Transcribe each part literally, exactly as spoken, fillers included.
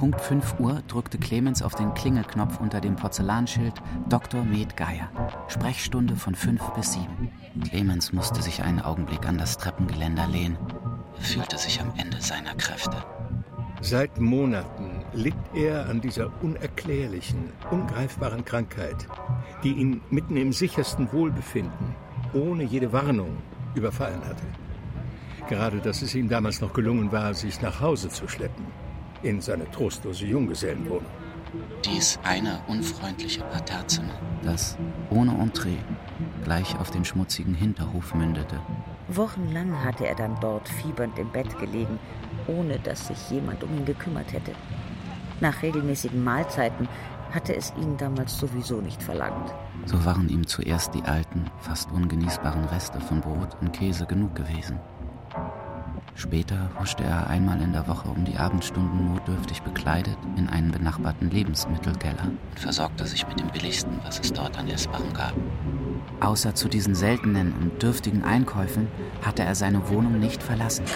Punkt fünf Uhr drückte Clemens auf den Klingelknopf unter dem Porzellanschild Doktor Med Geier. Sprechstunde von fünf bis sieben. Clemens musste sich einen Augenblick an das Treppengeländer lehnen. Er fühlte sich am Ende seiner Kräfte. Seit Monaten litt er an dieser unerklärlichen, ungreifbaren Krankheit, die ihn mitten im sichersten Wohlbefinden, ohne jede Warnung, überfallen hatte. Gerade, dass es ihm damals noch gelungen war, sich nach Hause zu schleppen, in seine trostlose Junggesellenwohnung. Dies eine unfreundliche Parterrezimmer, das ohne Entree gleich auf den schmutzigen Hinterhof mündete. Wochenlang hatte er dann dort fiebernd im Bett gelegen, ohne dass sich jemand um ihn gekümmert hätte. Nach regelmäßigen Mahlzeiten hatte es ihn damals sowieso nicht verlangt. So waren ihm zuerst die alten, fast ungenießbaren Reste von Brot und Käse genug gewesen. Später huschte er einmal in der Woche um die Abendstunden notdürftig bekleidet in einen benachbarten Lebensmittelkeller und versorgte sich mit dem Billigsten, was es dort an Essbarem gab. Außer zu diesen seltenen und dürftigen Einkäufen hatte er seine Wohnung nicht verlassen.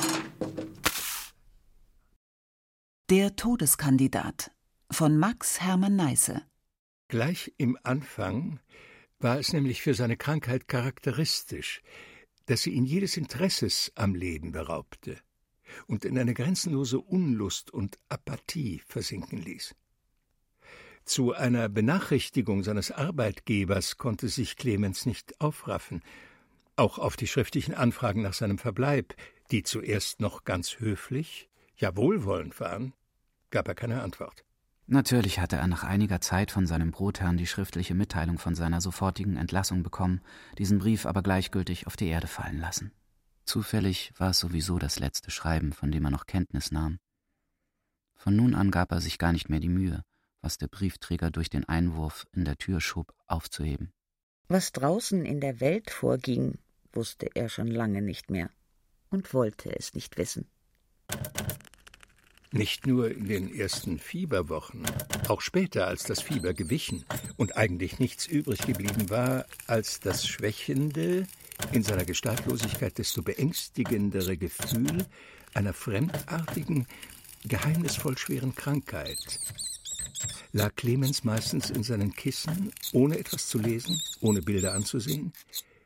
Der Todeskandidat von Max Hermann Neisse. Gleich im Anfang war es nämlich für seine Krankheit charakteristisch, dass sie ihn jedes Interesses am Leben beraubte und in eine grenzenlose Unlust und Apathie versinken ließ. Zu einer Benachrichtigung seines Arbeitgebers konnte sich Clemens nicht aufraffen. Auch auf die schriftlichen Anfragen nach seinem Verbleib, die zuerst noch ganz höflich, ja wohlwollend waren, gab er keine Antwort. Natürlich hatte er nach einiger Zeit von seinem Brotherrn die schriftliche Mitteilung von seiner sofortigen Entlassung bekommen, diesen Brief aber gleichgültig auf die Erde fallen lassen. Zufällig war es sowieso das letzte Schreiben, von dem er noch Kenntnis nahm. Von nun an gab er sich gar nicht mehr die Mühe, was der Briefträger durch den Einwurf in der Tür schob, aufzuheben. Was draußen in der Welt vorging, wusste er schon lange nicht mehr und wollte es nicht wissen. Nicht nur in den ersten Fieberwochen, auch später, als das Fieber gewichen und eigentlich nichts übrig geblieben war als das schwächende, in seiner Gestaltlosigkeit desto beängstigendere Gefühl einer fremdartigen, geheimnisvoll schweren Krankheit, lag Clemens meistens in seinen Kissen, ohne etwas zu lesen, ohne Bilder anzusehen,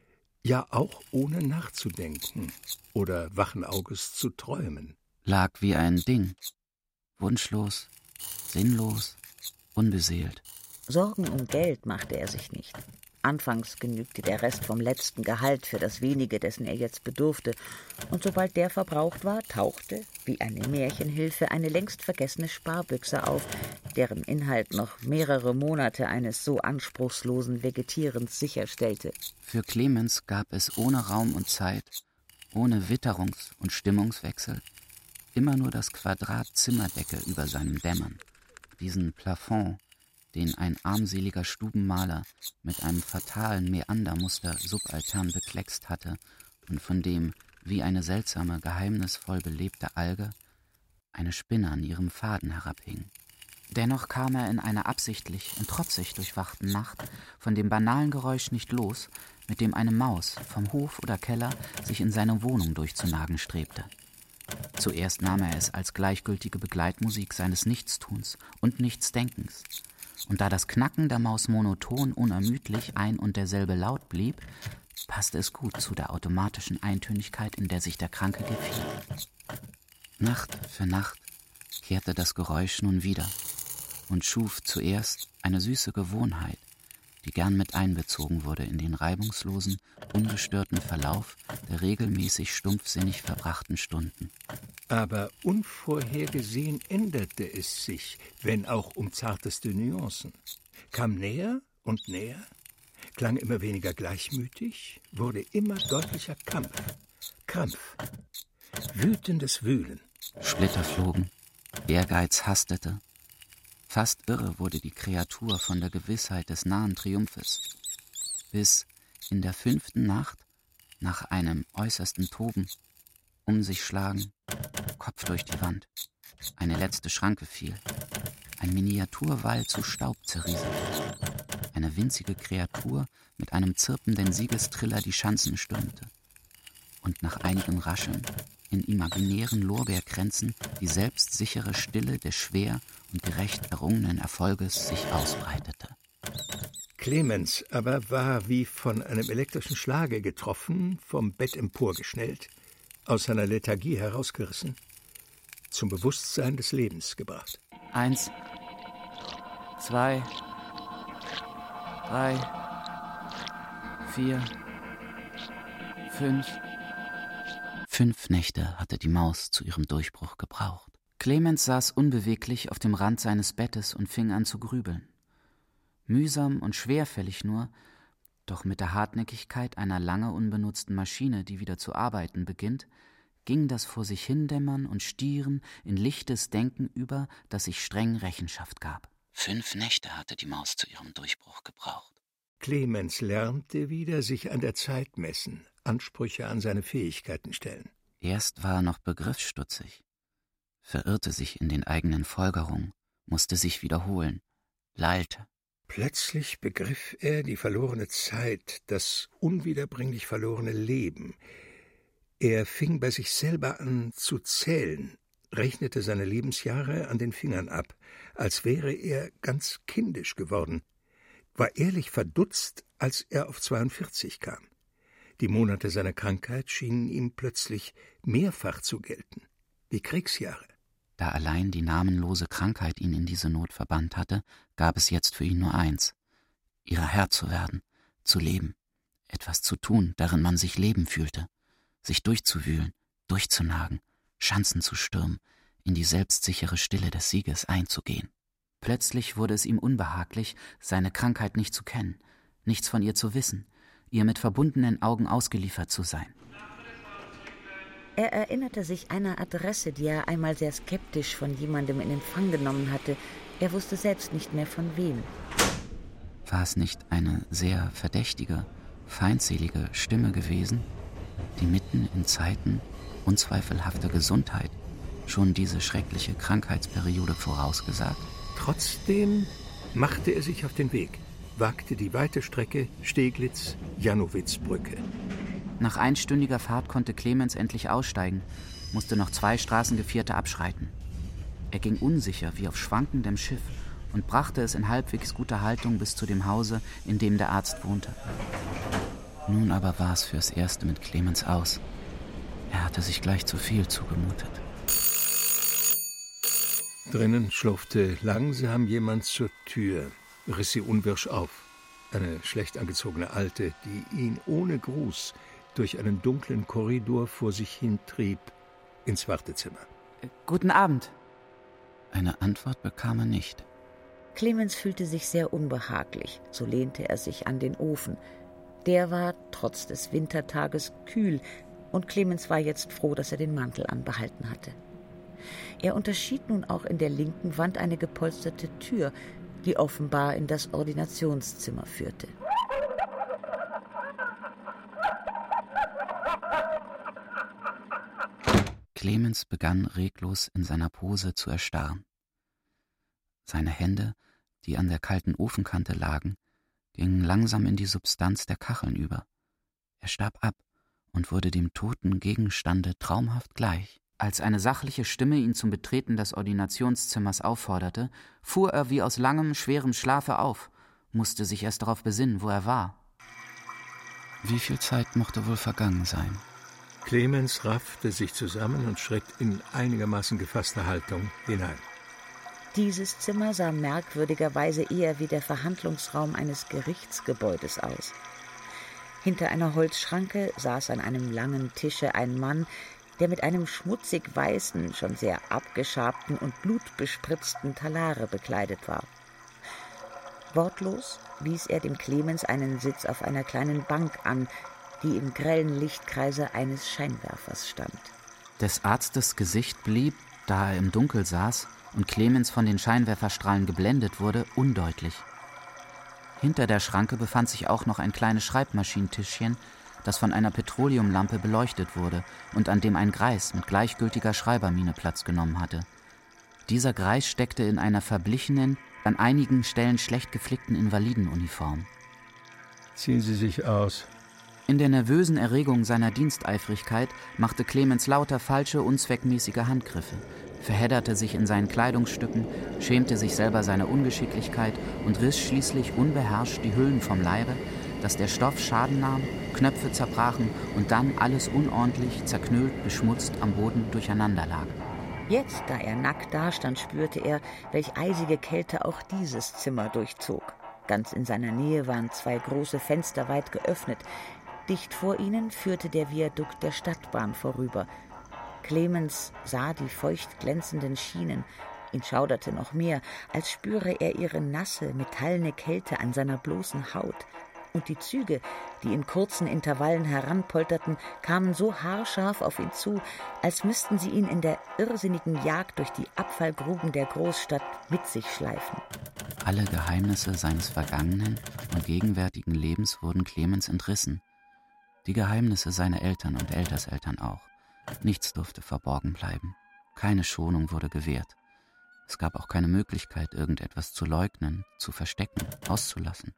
ja auch ohne nachzudenken oder wachen Auges zu träumen. Lag wie ein Ding, wunschlos, sinnlos, unbeseelt. Sorgen um Geld machte er sich nicht. Anfangs genügte der Rest vom letzten Gehalt für das wenige, dessen er jetzt bedurfte, und sobald der verbraucht war, tauchte, wie eine Märchenhilfe, eine längst vergessene Sparbüchse auf, deren Inhalt noch mehrere Monate eines so anspruchslosen Vegetierens sicherstellte. Für Clemens gab es ohne Raum und Zeit, ohne Witterungs- und Stimmungswechsel, immer nur das Quadrat Zimmerdecke über seinem Dämmern, diesen Plafond, den ein armseliger Stubenmaler mit einem fatalen Meandermuster subaltern bekleckst hatte und von dem, wie eine seltsame, geheimnisvoll belebte Alge, eine Spinne an ihrem Faden herabhing. Dennoch kam er in einer absichtlich und trotzig durchwachten Nacht von dem banalen Geräusch nicht los, mit dem eine Maus vom Hof oder Keller sich in seine Wohnung durchzunagen strebte. Zuerst nahm er es als gleichgültige Begleitmusik seines Nichtstuns und Nichtsdenkens, und da das Knacken der Maus monoton unermüdlich ein und derselbe Laut blieb, passte es gut zu der automatischen Eintönigkeit, in der sich der Kranke gefiel. Nacht für Nacht kehrte das Geräusch nun wieder und schuf zuerst eine süße Gewohnheit, die gern mit einbezogen wurde in den reibungslosen, ungestörten Verlauf der regelmäßig stumpfsinnig verbrachten Stunden. Aber unvorhergesehen änderte es sich, wenn auch um zarteste Nuancen. Kam näher und näher, klang immer weniger gleichmütig, wurde immer deutlicher Kampf, Krampf, wütendes Wühlen. Splitter flogen, Ehrgeiz hastete. Fast irre wurde die Kreatur von der Gewissheit des nahen Triumphes, bis in der fünften Nacht, nach einem äußersten Toben, um sich schlagen, Kopf durch die Wand, eine letzte Schranke fiel, ein Miniaturwall zu Staub zerrieselte, eine winzige Kreatur mit einem zirpenden Siegestriller die Schanzen stürmte und nach einigem Rascheln in imaginären Lorbeerkränzen die selbstsichere Stille des schwer und gerecht errungenen Erfolges sich ausbreitete. Clemens aber war wie von einem elektrischen Schlage getroffen, vom Bett emporgeschnellt, aus seiner Lethargie herausgerissen, zum Bewusstsein des Lebens gebracht. Eins, zwei, drei, vier, fünf. Fünf Nächte hatte die Maus zu ihrem Durchbruch gebraucht. Clemens saß unbeweglich auf dem Rand seines Bettes und fing an zu grübeln. Mühsam und schwerfällig nur, doch mit der Hartnäckigkeit einer lange unbenutzten Maschine, die wieder zu arbeiten beginnt, ging das vor sich hindämmern und Stieren in lichtes Denken über, das sich streng Rechenschaft gab. Fünf Nächte hatte die Maus zu ihrem Durchbruch gebraucht. Clemens lernte wieder sich an der Zeit messen, Ansprüche an seine Fähigkeiten stellen. Erst war er noch begriffsstutzig, verirrte sich in den eigenen Folgerungen, musste sich wiederholen, lallte. Plötzlich begriff er die verlorene Zeit, das unwiederbringlich verlorene Leben. Er fing bei sich selber an zu zählen, rechnete seine Lebensjahre an den Fingern ab, als wäre er ganz kindisch geworden, war ehrlich verdutzt, als er auf zweiundvierzig kam. Die Monate seiner Krankheit schienen ihm plötzlich mehrfach zu gelten, wie Kriegsjahre. Da allein die namenlose Krankheit ihn in diese Not verbannt hatte, gab es jetzt für ihn nur eins: ihrer Herr zu werden, zu leben, etwas zu tun, darin man sich leben fühlte, sich durchzuwühlen, durchzunagen, Schanzen zu stürmen, in die selbstsichere Stille des Sieges einzugehen. Plötzlich wurde es ihm unbehaglich, seine Krankheit nicht zu kennen, nichts von ihr zu wissen, ihr mit verbundenen Augen ausgeliefert zu sein. Er erinnerte sich einer Adresse, die er einmal sehr skeptisch von jemandem in Empfang genommen hatte. Er wusste selbst nicht mehr von wem. War es nicht eine sehr verdächtige, feindselige Stimme gewesen, die mitten in Zeiten unzweifelhafter Gesundheit schon diese schreckliche Krankheitsperiode vorausgesagt? Trotzdem machte er sich auf den Weg, wagte die weite Strecke Steglitz-Janowitz-Brücke. Nach einstündiger Fahrt konnte Clemens endlich aussteigen, musste noch zwei Straßengevierte abschreiten. Er ging unsicher wie auf schwankendem Schiff und brachte es in halbwegs guter Haltung bis zu dem Hause, in dem der Arzt wohnte. Nun aber war es fürs Erste mit Clemens aus. Er hatte sich gleich zu viel zugemutet. Drinnen schlurfte langsam jemand zur Tür, riss sie unwirsch auf. Eine schlecht angezogene Alte, die ihn ohne Gruß durch einen dunklen Korridor vor sich hintrieb, ins Wartezimmer. Äh, guten Abend. Eine Antwort bekam er nicht. Clemens fühlte sich sehr unbehaglich, so lehnte er sich an den Ofen. Der war trotz des Wintertages kühl, und Clemens war jetzt froh, dass er den Mantel anbehalten hatte. Er unterschied nun auch in der linken Wand eine gepolsterte Tür, die offenbar in das Ordinationszimmer führte. Clemens begann reglos in seiner Pose zu erstarren. Seine Hände, die an der kalten Ofenkante lagen, gingen langsam in die Substanz der Kacheln über. Er starb ab und wurde dem toten Gegenstande traumhaft gleich. Als eine sachliche Stimme ihn zum Betreten des Ordinationszimmers aufforderte, fuhr er wie aus langem, schwerem Schlafe auf, musste sich erst darauf besinnen, wo er war. Wie viel Zeit mochte wohl vergangen sein? Clemens raffte sich zusammen und schritt in einigermaßen gefasster Haltung hinein. Dieses Zimmer sah merkwürdigerweise eher wie der Verhandlungsraum eines Gerichtsgebäudes aus. Hinter einer Holzschranke saß an einem langen Tische ein Mann, der mit einem schmutzig weißen, schon sehr abgeschabten und blutbespritzten Talare bekleidet war. Wortlos wies er dem Clemens einen Sitz auf einer kleinen Bank an, die im grellen Lichtkreise eines Scheinwerfers stand. Des Arztes Gesicht blieb, da er im Dunkel saß und Clemens von den Scheinwerferstrahlen geblendet wurde, undeutlich. Hinter der Schranke befand sich auch noch ein kleines Schreibmaschinentischchen, das von einer Petroleumlampe beleuchtet wurde und an dem ein Greis mit gleichgültiger Schreibermiene Platz genommen hatte. Dieser Greis steckte in einer verblichenen, an einigen Stellen schlecht geflickten Invalidenuniform. Ziehen Sie sich aus. In der nervösen Erregung seiner Diensteifrigkeit machte Clemens lauter falsche, unzweckmäßige Handgriffe, verhedderte sich in seinen Kleidungsstücken, schämte sich selber seiner Ungeschicklichkeit und riss schließlich unbeherrscht die Hüllen vom Leibe, dass der Stoff Schaden nahm, Knöpfe zerbrachen und dann alles unordentlich, zerknüllt, beschmutzt am Boden durcheinander lag. Jetzt, da er nackt dastand, spürte er, welch eisige Kälte auch dieses Zimmer durchzog. Ganz in seiner Nähe waren zwei große Fenster weit geöffnet. Dicht vor ihnen führte der Viadukt der Stadtbahn vorüber. Clemens sah die feucht glänzenden Schienen. Ihn schauderte noch mehr, als spüre er ihre nasse, metallene Kälte an seiner bloßen Haut. Und die Züge, die in kurzen Intervallen heranpolterten, kamen so haarscharf auf ihn zu, als müssten sie ihn in der irrsinnigen Jagd durch die Abfallgruben der Großstadt mit sich schleifen. Alle Geheimnisse seines vergangenen und gegenwärtigen Lebens wurden Clemens entrissen. Die Geheimnisse seiner Eltern und Älterseltern auch. Nichts durfte verborgen bleiben. Keine Schonung wurde gewährt. Es gab auch keine Möglichkeit, irgendetwas zu leugnen, zu verstecken, auszulassen.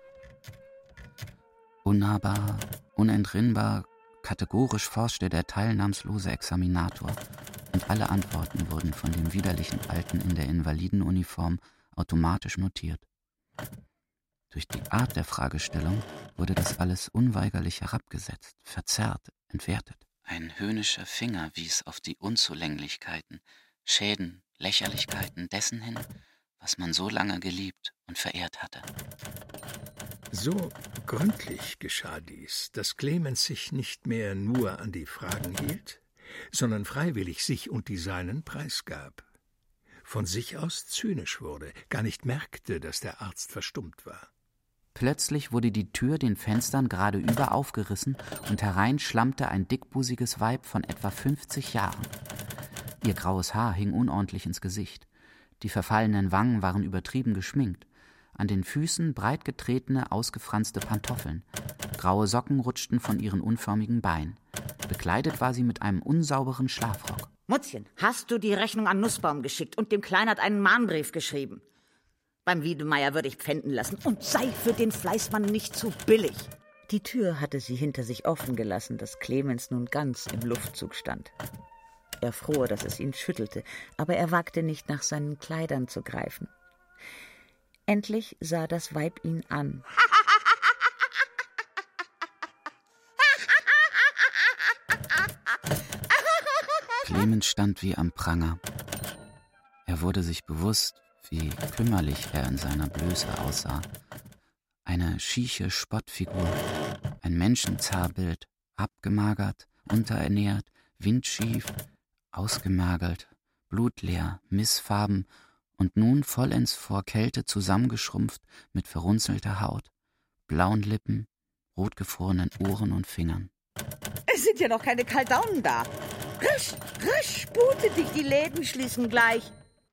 Unnahbar, unentrinnbar, kategorisch forschte der teilnahmslose Examinator, und alle Antworten wurden von dem widerlichen Alten in der Invalidenuniform automatisch notiert. Durch die Art der Fragestellung wurde das alles unweigerlich herabgesetzt, verzerrt, entwertet. Ein höhnischer Finger wies auf die Unzulänglichkeiten, Schäden, Lächerlichkeiten dessen hin, was man so lange geliebt und verehrt hatte. So gründlich geschah dies, dass Clemens sich nicht mehr nur an die Fragen hielt, sondern freiwillig sich und die Seinen preisgab. Von sich aus zynisch wurde, gar nicht merkte, dass der Arzt verstummt war. Plötzlich wurde die Tür den Fenstern geradeüber aufgerissen und herein schlammte ein dickbusiges Weib von etwa fünfzig Jahren. Ihr graues Haar hing unordentlich ins Gesicht. Die verfallenen Wangen waren übertrieben geschminkt. An den Füßen breit getretene, ausgefranste Pantoffeln. Graue Socken rutschten von ihren unförmigen Beinen. Bekleidet war sie mit einem unsauberen Schlafrock. Mutzchen, hast du die Rechnung an Nussbaum geschickt und dem Kleinert einen Mahnbrief geschrieben? Beim Wiedemeyer würde ich pfänden lassen und sei für den Fleißmann nicht zu billig. Die Tür hatte sie hinter sich offen gelassen, dass Clemens nun ganz im Luftzug stand. Er fror, dass es ihn schüttelte, aber er wagte nicht, nach seinen Kleidern zu greifen. Endlich sah das Weib ihn an. Clemens stand wie am Pranger. Er wurde sich bewusst, wie kümmerlich er in seiner Blöße aussah. Eine schiefe Spottfigur, ein Menschenzerrbild, abgemagert, unterernährt, windschief, ausgemergelt, blutleer, missfarben und nun vollends vor Kälte zusammengeschrumpft mit verrunzelter Haut, blauen Lippen, rotgefrorenen Ohren und Fingern. Es sind ja noch keine Kaldaunen da. Rasch, rasch, spute dich, die Läden schließen gleich.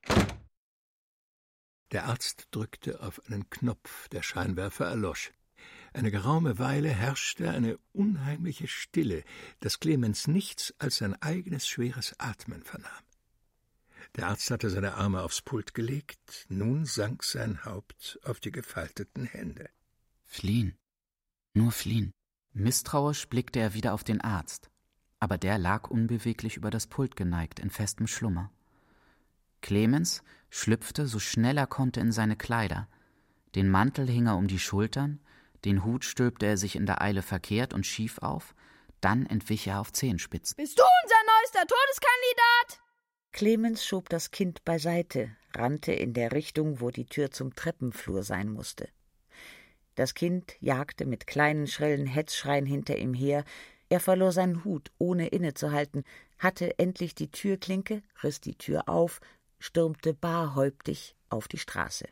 Der Arzt drückte auf einen Knopf, der Scheinwerfer erlosch. Eine geraume Weile herrschte eine unheimliche Stille, dass Clemens nichts als sein eigenes schweres Atmen vernahm. Der Arzt hatte seine Arme aufs Pult gelegt, nun sank sein Haupt auf die gefalteten Hände. Fliehen, nur fliehen. Misstrauisch blickte er wieder auf den Arzt, aber der lag unbeweglich über das Pult geneigt, in festem Schlummer. Clemens schlüpfte so schnell er konnte in seine Kleider. Den Mantel hing er um die Schultern, den Hut stülpte er sich in der Eile verkehrt und schief auf, dann entwich er auf Zehenspitzen. Bist du unser neuester Todeskandidat? Clemens schob das Kind beiseite, rannte in der Richtung, wo die Tür zum Treppenflur sein musste. Das Kind jagte mit kleinen, schrillen Hetzschreien hinter ihm her. Er verlor seinen Hut, ohne innezuhalten, hatte endlich die Türklinke, riss die Tür auf, stürmte barhäuptig auf die Straße.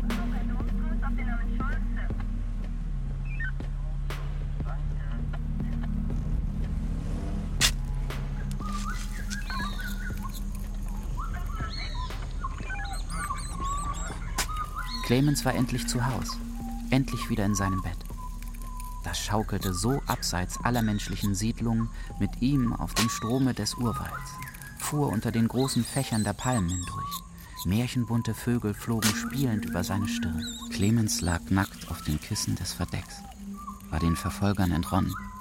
Clemens war endlich zu Haus, endlich wieder in seinem Bett. Das schaukelte so abseits aller menschlichen Siedlungen mit ihm auf dem Strome des Urwalds, fuhr unter den großen Fächern der Palmen hindurch. Märchenbunte Vögel flogen spielend über seine Stirn. Clemens lag nackt auf den Kissen des Verdecks, war den Verfolgern entronnen,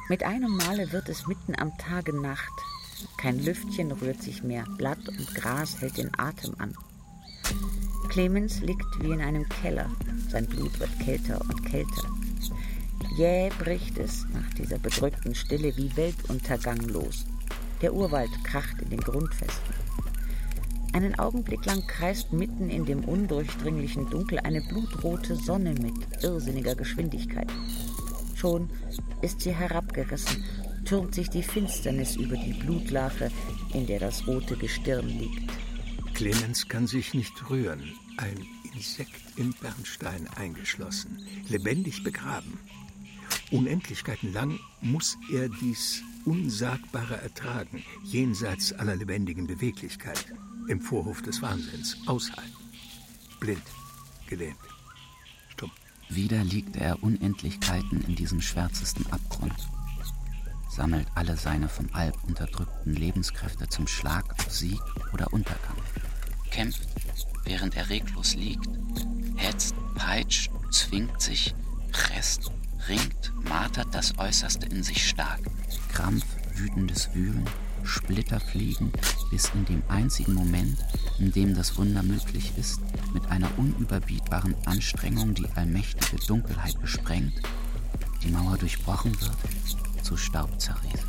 Mit einem Male wird es mitten am Tage Nacht. Kein Lüftchen rührt sich mehr, Blatt und Gras hält den Atem an. Clemens liegt wie in einem Keller. Sein Blut wird kälter und kälter. Jäh bricht es nach dieser bedrückten Stille wie Weltuntergang los. Der Urwald kracht in den Grundfesten. Einen Augenblick lang kreist mitten in dem undurchdringlichen Dunkel eine blutrote Sonne mit irrsinniger Geschwindigkeit. Schon ist sie herabgerissen, türmt sich die Finsternis über die Blutlache, in der das rote Gestirn liegt. Clemens kann sich nicht rühren. Ein Insekt in Bernstein eingeschlossen, lebendig begraben. Unendlichkeiten lang muss er dies Unsagbare ertragen, jenseits aller lebendigen Beweglichkeit, im Vorhof des Wahnsinns, aushalten. Blind, gelähmt, stumm. Wieder liegt er Unendlichkeiten in diesem schwärzesten Abgrund, sammelt alle seine vom Alp unterdrückten Lebenskräfte zum Schlag auf Sieg oder Untergang, kämpft, während er reglos liegt, hetzt, peitscht, zwingt sich, presst, ringt, martert das Äußerste in sich stark. Krampf, wütendes Wühlen, Splitterfliegen, bis in dem einzigen Moment, in dem das Wunder möglich ist, mit einer unüberbietbaren Anstrengung die allmächtige Dunkelheit gesprengt, die Mauer durchbrochen wird, zu Staub zerrieselt.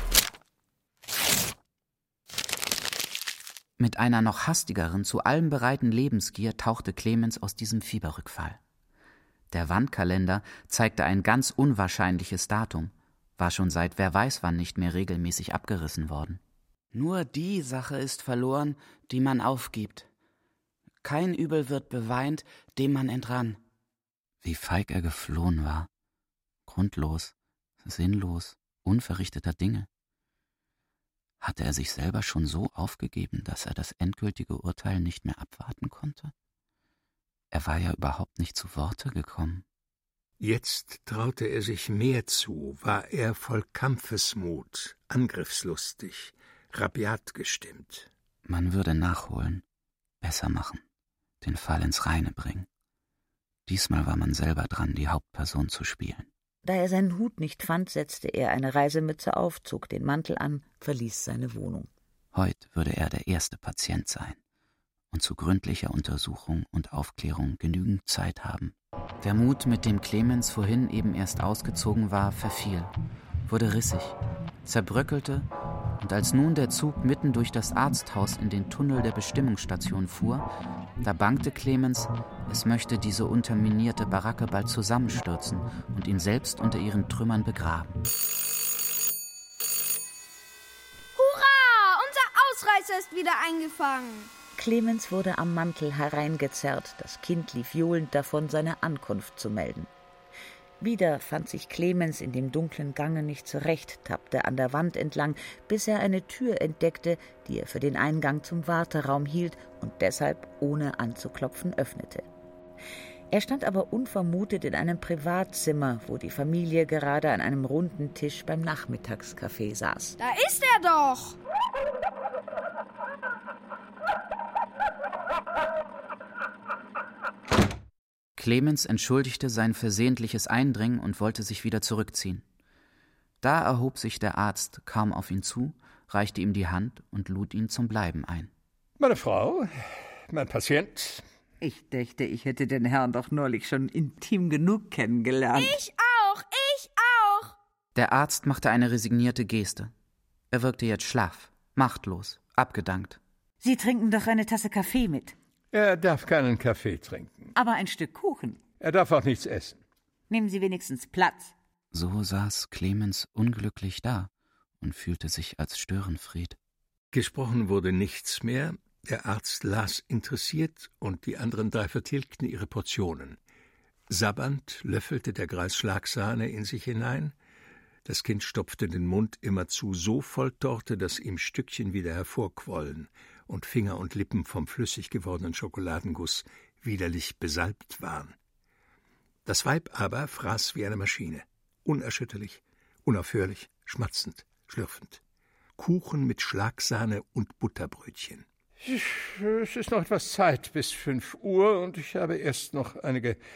Mit einer noch hastigeren, zu allem bereiten Lebensgier tauchte Clemens aus diesem Fieberrückfall. Der Wandkalender zeigte ein ganz unwahrscheinliches Datum, war schon seit wer weiß wann nicht mehr regelmäßig abgerissen worden. Nur die Sache ist verloren, die man aufgibt. Kein Übel wird beweint, dem man entrann. Wie feig er geflohen war. Grundlos, sinnlos, unverrichteter Dinge. Hatte er sich selber schon so aufgegeben, dass er das endgültige Urteil nicht mehr abwarten konnte? Er war ja überhaupt nicht zu Worte gekommen. Jetzt traute er sich mehr zu, war er voll Kampfesmut, angriffslustig, rabiat gestimmt. Man würde nachholen, besser machen, den Fall ins Reine bringen. Diesmal war man selber dran, die Hauptperson zu spielen. Da er seinen Hut nicht fand, setzte er eine Reisemütze auf, zog den Mantel an, verließ seine Wohnung. Heut würde er der erste Patient sein und zu gründlicher Untersuchung und Aufklärung genügend Zeit haben. Der Mut, mit dem Clemens vorhin eben erst ausgezogen war, verfiel, wurde rissig, zerbröckelte, und als nun der Zug mitten durch das Arzthaus in den Tunnel der Bestimmungsstation fuhr, da bangte Clemens, es möchte diese unterminierte Baracke bald zusammenstürzen und ihn selbst unter ihren Trümmern begraben. Hurra! Unser Ausreißer ist wieder eingefangen. Clemens wurde am Mantel hereingezerrt, das Kind lief johlend davon, seine Ankunft zu melden. Wieder fand sich Clemens in dem dunklen Gange nicht zurecht, tappte an der Wand entlang, bis er eine Tür entdeckte, die er für den Eingang zum Warteraum hielt und deshalb, ohne anzuklopfen, öffnete. Er stand aber unvermutet in einem Privatzimmer, wo die Familie gerade an einem runden Tisch beim Nachmittagskaffee saß. Da ist er doch! Clemens entschuldigte sein versehentliches Eindringen und wollte sich wieder zurückziehen. Da erhob sich der Arzt, kam auf ihn zu, reichte ihm die Hand und lud ihn zum Bleiben ein. Meine Frau, mein Patient. Ich dächte, ich hätte den Herrn doch neulich schon intim genug kennengelernt. Ich auch, ich auch. Der Arzt machte eine resignierte Geste. Er wirkte jetzt schlaff, machtlos, abgedankt. Sie trinken doch eine Tasse Kaffee mit. Er darf keinen Kaffee trinken. Aber ein Stück Kuchen. Er darf auch nichts essen. Nehmen Sie wenigstens Platz. So saß Clemens unglücklich da und fühlte sich als Störenfried. Gesprochen wurde nichts mehr. Der Arzt las interessiert und die anderen drei vertilgten ihre Portionen. Sabbernd löffelte der Greis Schlagsahne in sich hinein. Das Kind stopfte den Mund immerzu so voll Torte, dass ihm Stückchen wieder hervorquollen und Finger und Lippen vom flüssig gewordenen Schokoladenguss widerlich besalbt waren. Das Weib aber fraß wie eine Maschine, unerschütterlich, unaufhörlich, schmatzend, schlürfend. Kuchen mit Schlagsahne und Butterbrötchen. Es ist noch etwas Zeit bis fünf Uhr und ich habe erst noch einige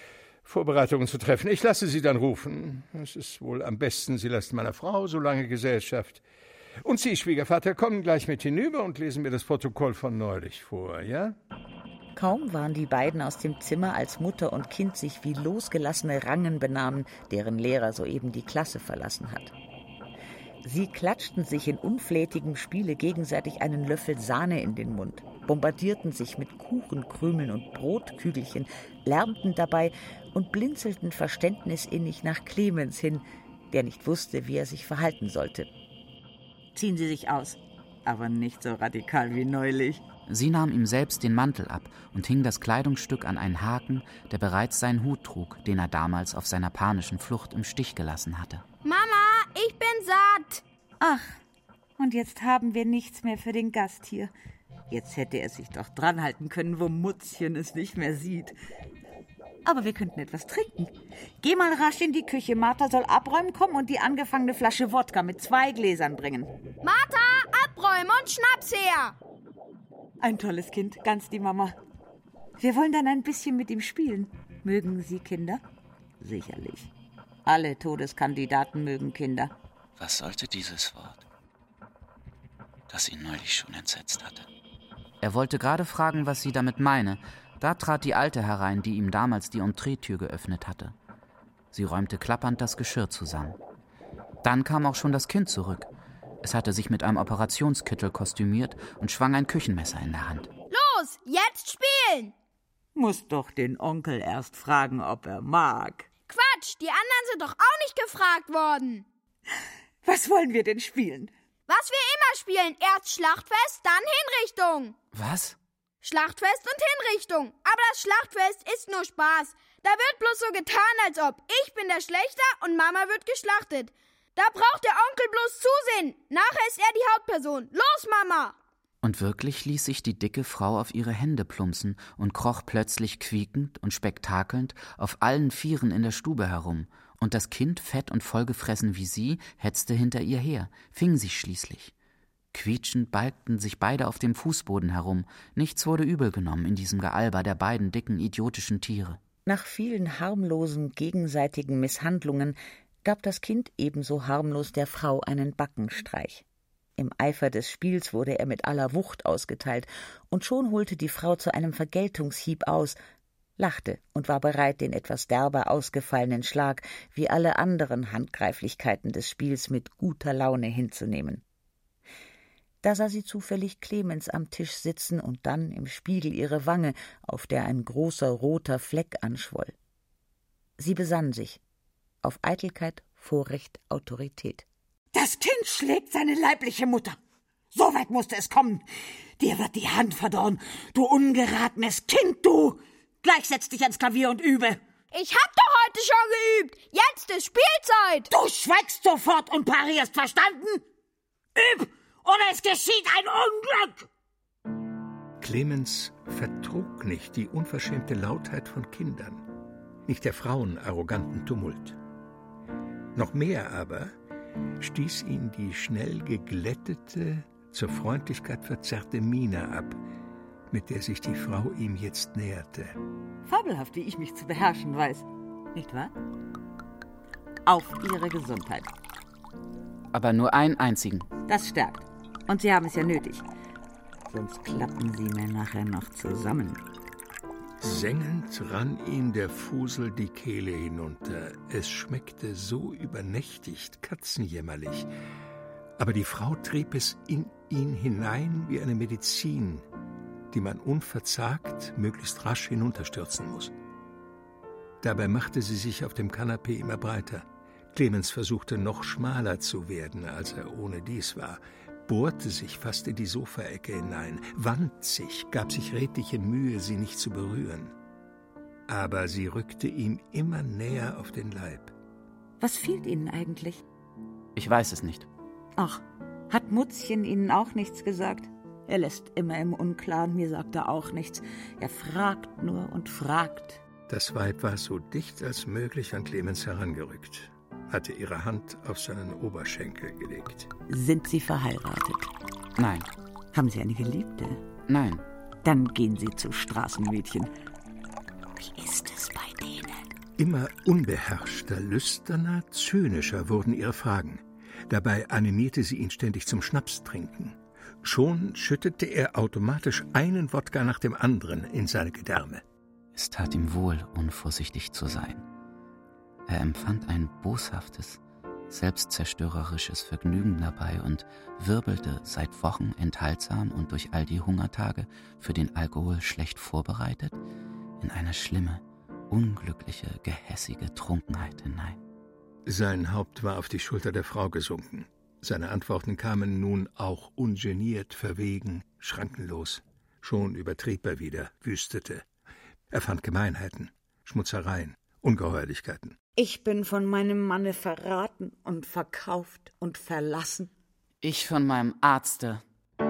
Vorbereitungen zu treffen. Ich lasse Sie dann rufen. Es ist wohl am besten, Sie lassen meiner Frau so lange Gesellschaft. Und Sie, Schwiegervater, kommen gleich mit hinüber und lesen mir das Protokoll von neulich vor, ja? Kaum waren die beiden aus dem Zimmer, als Mutter und Kind sich wie losgelassene Rangen benahmen, deren Lehrer soeben die Klasse verlassen hat. Sie klatschten sich in unflätigem Spiele gegenseitig einen Löffel Sahne in den Mund, bombardierten sich mit Kuchenkrümeln und Brotkügelchen, lärmten dabei und blinzelten verständnisinnig nach Clemens hin, der nicht wusste, wie er sich verhalten sollte. »Ziehen Sie sich aus, aber nicht so radikal wie neulich.« Sie nahm ihm selbst den Mantel ab und hing das Kleidungsstück an einen Haken, der bereits seinen Hut trug, den er damals auf seiner panischen Flucht im Stich gelassen hatte. Mama, ich bin satt. Ach, und jetzt haben wir nichts mehr für den Gast hier. Jetzt hätte er sich doch dranhalten können, wo Mutzchen es nicht mehr sieht. Aber wir könnten etwas trinken. Geh mal rasch in die Küche. Martha soll abräumen kommen und die angefangene Flasche Wodka mit zwei Gläsern bringen. Martha, abräumen und Schnaps her. Ein tolles Kind, ganz die Mama. Wir wollen dann ein bisschen mit ihm spielen. Mögen Sie Kinder? Sicherlich. Alle Todeskandidaten mögen Kinder. Was sollte dieses Wort, das ihn neulich schon entsetzt hatte? Er wollte gerade fragen, was sie damit meine. Da trat die Alte herein, die ihm damals die Entreetür geöffnet hatte. Sie räumte klappernd das Geschirr zusammen. Dann kam auch schon das Kind zurück. Es hatte sich mit einem Operationskittel kostümiert und schwang ein Küchenmesser in der Hand. Los, jetzt spielen! Muss doch den Onkel erst fragen, ob er mag. Quatsch, die anderen sind doch auch nicht gefragt worden. Was wollen wir denn spielen? Was wir immer spielen. Erst Schlachtfest, dann Hinrichtung. Was? Schlachtfest und Hinrichtung. Aber das Schlachtfest ist nur Spaß. Da wird bloß so getan, als ob ich bin der Schlächter und Mama wird geschlachtet. Da braucht der Onkel bloß zusehen. Nachher ist er die Hauptperson. Los, Mama! Und wirklich ließ sich die dicke Frau auf ihre Hände plumpsen und kroch plötzlich quiekend und spektakelnd auf allen Vieren in der Stube herum. Und das Kind, fett und vollgefressen wie sie, hetzte hinter ihr her, fing sich schließlich. Quietschend balgten sich beide auf dem Fußboden herum. Nichts wurde übel genommen in diesem Gealber der beiden dicken, idiotischen Tiere. Nach vielen harmlosen, gegenseitigen Misshandlungen gab das Kind ebenso harmlos der Frau einen Backenstreich. Im Eifer des Spiels wurde er mit aller Wucht ausgeteilt, und schon holte die Frau zu einem Vergeltungshieb aus, lachte und war bereit, den etwas derber ausgefallenen Schlag wie alle anderen Handgreiflichkeiten des Spiels mit guter Laune hinzunehmen. Da sah sie zufällig Clemens am Tisch sitzen und dann im Spiegel ihre Wange, auf der ein großer roter Fleck anschwoll. Sie besann sich. Auf Eitelkeit, Vorrecht, Autorität. Das Kind schlägt seine leibliche Mutter. So weit musste es kommen. Dir wird die Hand verdorren, du ungeratenes Kind, du! Gleich setz dich ans Klavier und übe. Ich hab doch heute schon geübt. Jetzt ist Spielzeit. Du schweigst sofort und parierst, verstanden? Üb, oder es geschieht ein Unglück! Clemens vertrug nicht die unverschämte Lautheit von Kindern, nicht der Frauen arroganten Tumult. Noch mehr aber stieß ihn die schnell geglättete, zur Freundlichkeit verzerrte Miene ab, mit der sich die Frau ihm jetzt näherte. Fabelhaft, wie ich mich zu beherrschen weiß, nicht wahr? Auf Ihre Gesundheit. Aber nur einen einzigen. Das stärkt. Und Sie haben es ja nötig. Sonst klappen Sie mir nachher noch zusammen. Sengend rann ihm der Fusel die Kehle hinunter. Es schmeckte so übernächtigt, katzenjämmerlich. Aber die Frau trieb es in ihn hinein wie eine Medizin, die man unverzagt, möglichst rasch hinunterstürzen muss. Dabei machte sie sich auf dem Kanapee immer breiter. Clemens versuchte noch schmaler zu werden, als er ohnedies war, bohrte sich fast in die Sofaecke hinein, wand sich, gab sich redliche Mühe, sie nicht zu berühren. Aber sie rückte ihm immer näher auf den Leib. Was fehlt Ihnen eigentlich? Ich weiß es nicht. Ach, hat Mutzchen Ihnen auch nichts gesagt? Er lässt immer im Unklaren, mir sagt er auch nichts. Er fragt nur und fragt. Das Weib war so dicht als möglich an Clemens herangerückt, hatte ihre Hand auf seinen Oberschenkel gelegt. Sind Sie verheiratet? Nein. Haben Sie eine Geliebte? Nein. Dann gehen Sie zu Straßenmädchen. Wie ist es bei denen? Immer unbeherrschter, lüsterner, zynischer wurden ihre Fragen. Dabei animierte sie ihn ständig zum Schnapstrinken. Schon schüttete er automatisch einen Wodka nach dem anderen in seine Gedärme. Es tat ihm wohl, unvorsichtig zu sein. Er empfand ein boshaftes, selbstzerstörerisches Vergnügen dabei und wirbelte seit Wochen enthaltsam und durch all die Hungertage für den Alkohol schlecht vorbereitet in eine schlimme, unglückliche, gehässige Trunkenheit hinein. Sein Haupt war auf die Schulter der Frau gesunken. Seine Antworten kamen nun auch ungeniert, verwegen, schrankenlos. Schon übertrieb er wieder, wüstete. Er fand Gemeinheiten, Schmutzereien, Ungeheuerlichkeiten. Ich bin von meinem Manne verraten und verkauft und verlassen. Ich von meinem Arzte.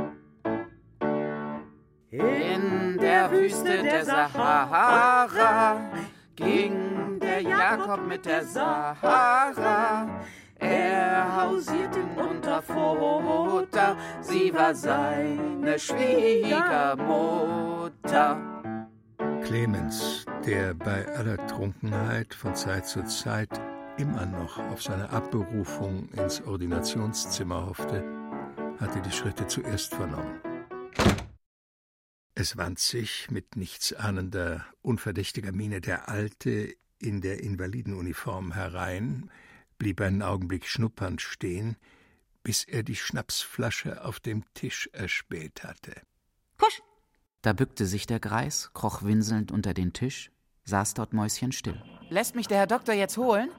In der Wüste der Sahara ging der Jakob mit der Sahara. Er hausierte in Unterfutter, sie war seine Schwiegermutter. Clemens, der bei aller Trunkenheit von Zeit zu Zeit immer noch auf seine Abberufung ins Ordinationszimmer hoffte, hatte die Schritte zuerst vernommen. Es wand sich mit nichtsahnender, unverdächtiger Miene der Alte in der Invalidenuniform herein, blieb einen Augenblick schnuppernd stehen, bis er die Schnapsflasche auf dem Tisch erspäht hatte. Kusch! Da bückte sich der Greis, kroch winselnd unter den Tisch, saß dort mäuschenstill. Lässt mich der Herr Doktor jetzt holen?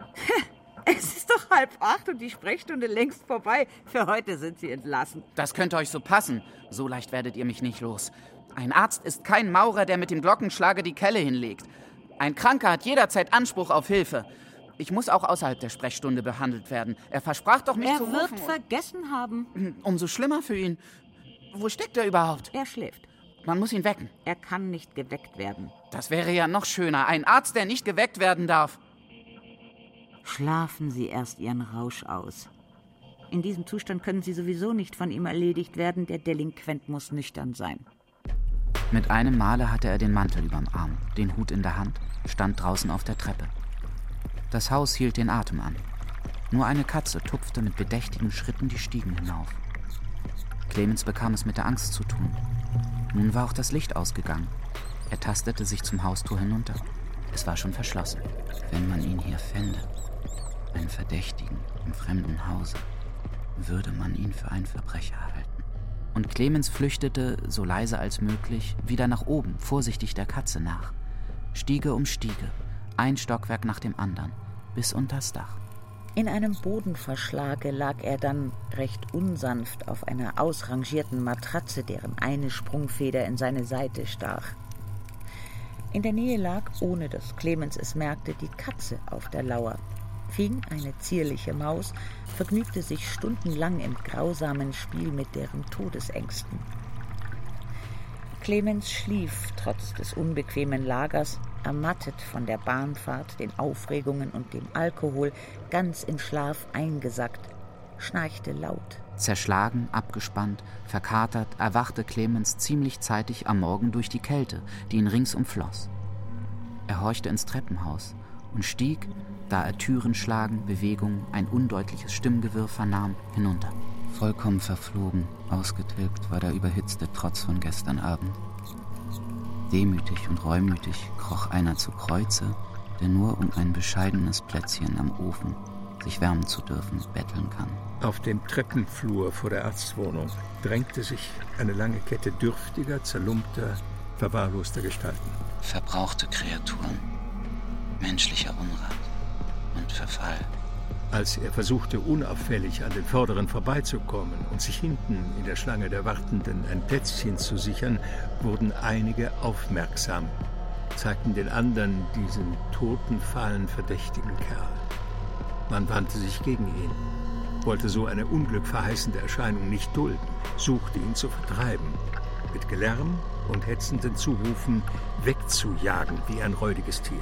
Es ist doch halb acht und die Sprechstunde längst vorbei. Für heute sind Sie entlassen. Das könnte euch so passen. So leicht werdet ihr mich nicht los. Ein Arzt ist kein Maurer, der mit dem Glockenschlager die Kelle hinlegt. Ein Kranker hat jederzeit Anspruch auf Hilfe. Ich muss auch außerhalb der Sprechstunde behandelt werden. Er versprach doch, mich er zu rufen. Er wird vergessen haben. Umso schlimmer für ihn. Wo steckt er überhaupt? Er schläft. Man muss ihn wecken. Er kann nicht geweckt werden. Das wäre ja noch schöner. Ein Arzt, der nicht geweckt werden darf. Schlafen Sie erst Ihren Rausch aus. In diesem Zustand können Sie sowieso nicht von ihm erledigt werden. Der Delinquent muss nüchtern sein. Mit einem Male hatte er den Mantel überm Arm, den Hut in der Hand, stand draußen auf der Treppe. Das Haus hielt den Atem an. Nur eine Katze tupfte mit bedächtigen Schritten die Stiegen hinauf. Clemens bekam es mit der Angst zu tun. Nun war auch das Licht ausgegangen. Er tastete sich zum Haustor hinunter. Es war schon verschlossen. Wenn man ihn hier fände, einen Verdächtigen im fremden Hause, würde man ihn für einen Verbrecher halten. Und Clemens flüchtete, so leise als möglich, wieder nach oben, vorsichtig der Katze nach. Stiege um Stiege, ein Stockwerk nach dem anderen, bis unters Dach. In einem Bodenverschlage lag er dann recht unsanft auf einer ausrangierten Matratze, deren eine Sprungfeder in seine Seite stach. In der Nähe lag, ohne dass Clemens es merkte, die Katze auf der Lauer. Fing, eine zierliche Maus, vergnügte sich stundenlang im grausamen Spiel mit deren Todesängsten. Clemens schlief trotz des unbequemen Lagers, ermattet von der Bahnfahrt, den Aufregungen und dem Alkohol, ganz in Schlaf eingesackt, schnarchte laut. Zerschlagen, abgespannt, verkatert, erwachte Clemens ziemlich zeitig am Morgen durch die Kälte, die ihn rings umfloss. Er horchte ins Treppenhaus und stieg, da er Türen schlagen, Bewegung, ein undeutliches Stimmgewirr vernahm, hinunter. Vollkommen verflogen, ausgetilgt war der überhitzte Trotz von gestern Abend. Demütig und reumütig kroch einer zu Kreuze, der nur um ein bescheidenes Plätzchen am Ofen sich wärmen zu dürfen, betteln kann. Auf dem Treppenflur vor der Arztwohnung drängte sich eine lange Kette dürftiger, zerlumpter, verwahrloster Gestalten. Verbrauchte Kreaturen, menschlicher Unrat und Verfall. Als er versuchte, unauffällig an den Vorderen vorbeizukommen und sich hinten in der Schlange der Wartenden ein Plätzchen zu sichern, wurden einige aufmerksam, zeigten den anderen diesen toten, fahlen, verdächtigen Kerl. Man wandte sich gegen ihn, wollte so eine unglückverheißende Erscheinung nicht dulden, suchte ihn zu vertreiben, mit Gelärm und hetzenden Zurufen wegzujagen wie ein räudiges Tier.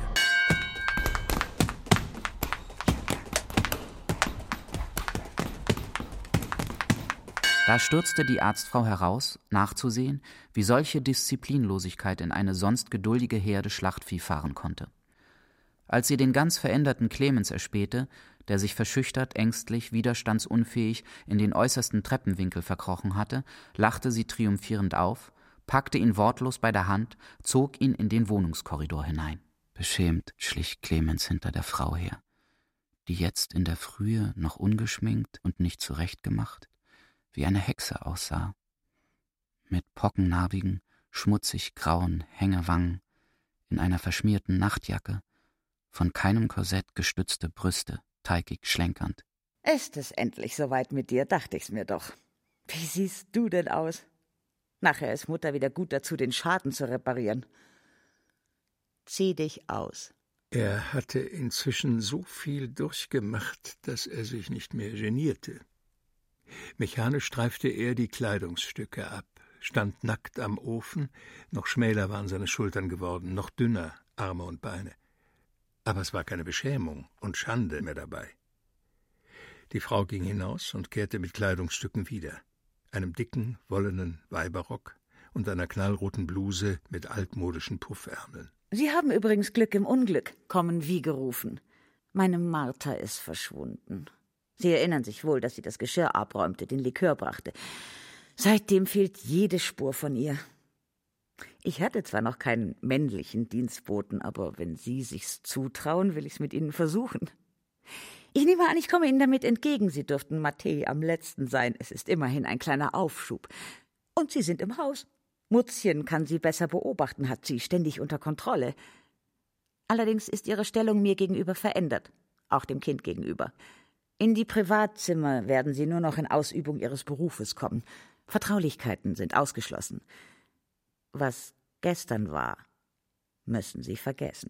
Da stürzte die Arztfrau heraus, nachzusehen, wie solche Disziplinlosigkeit in eine sonst geduldige Herde Schlachtvieh fahren konnte. Als sie den ganz veränderten Clemens erspähte, der sich verschüchtert, ängstlich, widerstandsunfähig in den äußersten Treppenwinkel verkrochen hatte, lachte sie triumphierend auf, packte ihn wortlos bei der Hand, zog ihn in den Wohnungskorridor hinein. Beschämt schlich Clemens hinter der Frau her, die jetzt in der Frühe noch ungeschminkt und nicht zurechtgemacht, wie eine Hexe aussah, mit pockennarbigen, schmutzig grauen Hängewangen, in einer verschmierten Nachtjacke, von keinem Korsett gestützte Brüste, teigig schlenkernd. Ist es endlich soweit mit dir, dachte ich's mir doch. Wie siehst du denn aus? Nachher ist Mutter wieder gut dazu, den Schaden zu reparieren. Zieh dich aus. Er hatte inzwischen so viel durchgemacht, dass er sich nicht mehr genierte. Mechanisch streifte er die Kleidungsstücke ab, stand nackt am Ofen, noch schmäler waren seine Schultern geworden, noch dünner Arme und Beine. Aber es war keine Beschämung und Schande mehr dabei. Die Frau ging hinaus und kehrte mit Kleidungsstücken wieder, einem dicken, wollenen Weiberrock und einer knallroten Bluse mit altmodischen Puffärmeln. Sie haben übrigens Glück im Unglück, kommen wie gerufen. Meine Martha ist verschwunden. Sie erinnern sich wohl, dass sie das Geschirr abräumte, den Likör brachte. Seitdem fehlt jede Spur von ihr. Ich hatte zwar noch keinen männlichen Dienstboten, aber wenn Sie sich's zutrauen, will ich's mit Ihnen versuchen. Ich nehme an, ich komme Ihnen damit entgegen. Sie dürften Matthä am letzten sein. Es ist immerhin ein kleiner Aufschub. Und Sie sind im Haus. Mutzchen kann Sie besser beobachten, hat sie ständig unter Kontrolle. Allerdings ist ihre Stellung mir gegenüber verändert, auch dem Kind gegenüber. In die Privatzimmer werden Sie nur noch in Ausübung Ihres Berufes kommen. Vertraulichkeiten sind ausgeschlossen. Was gestern war, müssen Sie vergessen.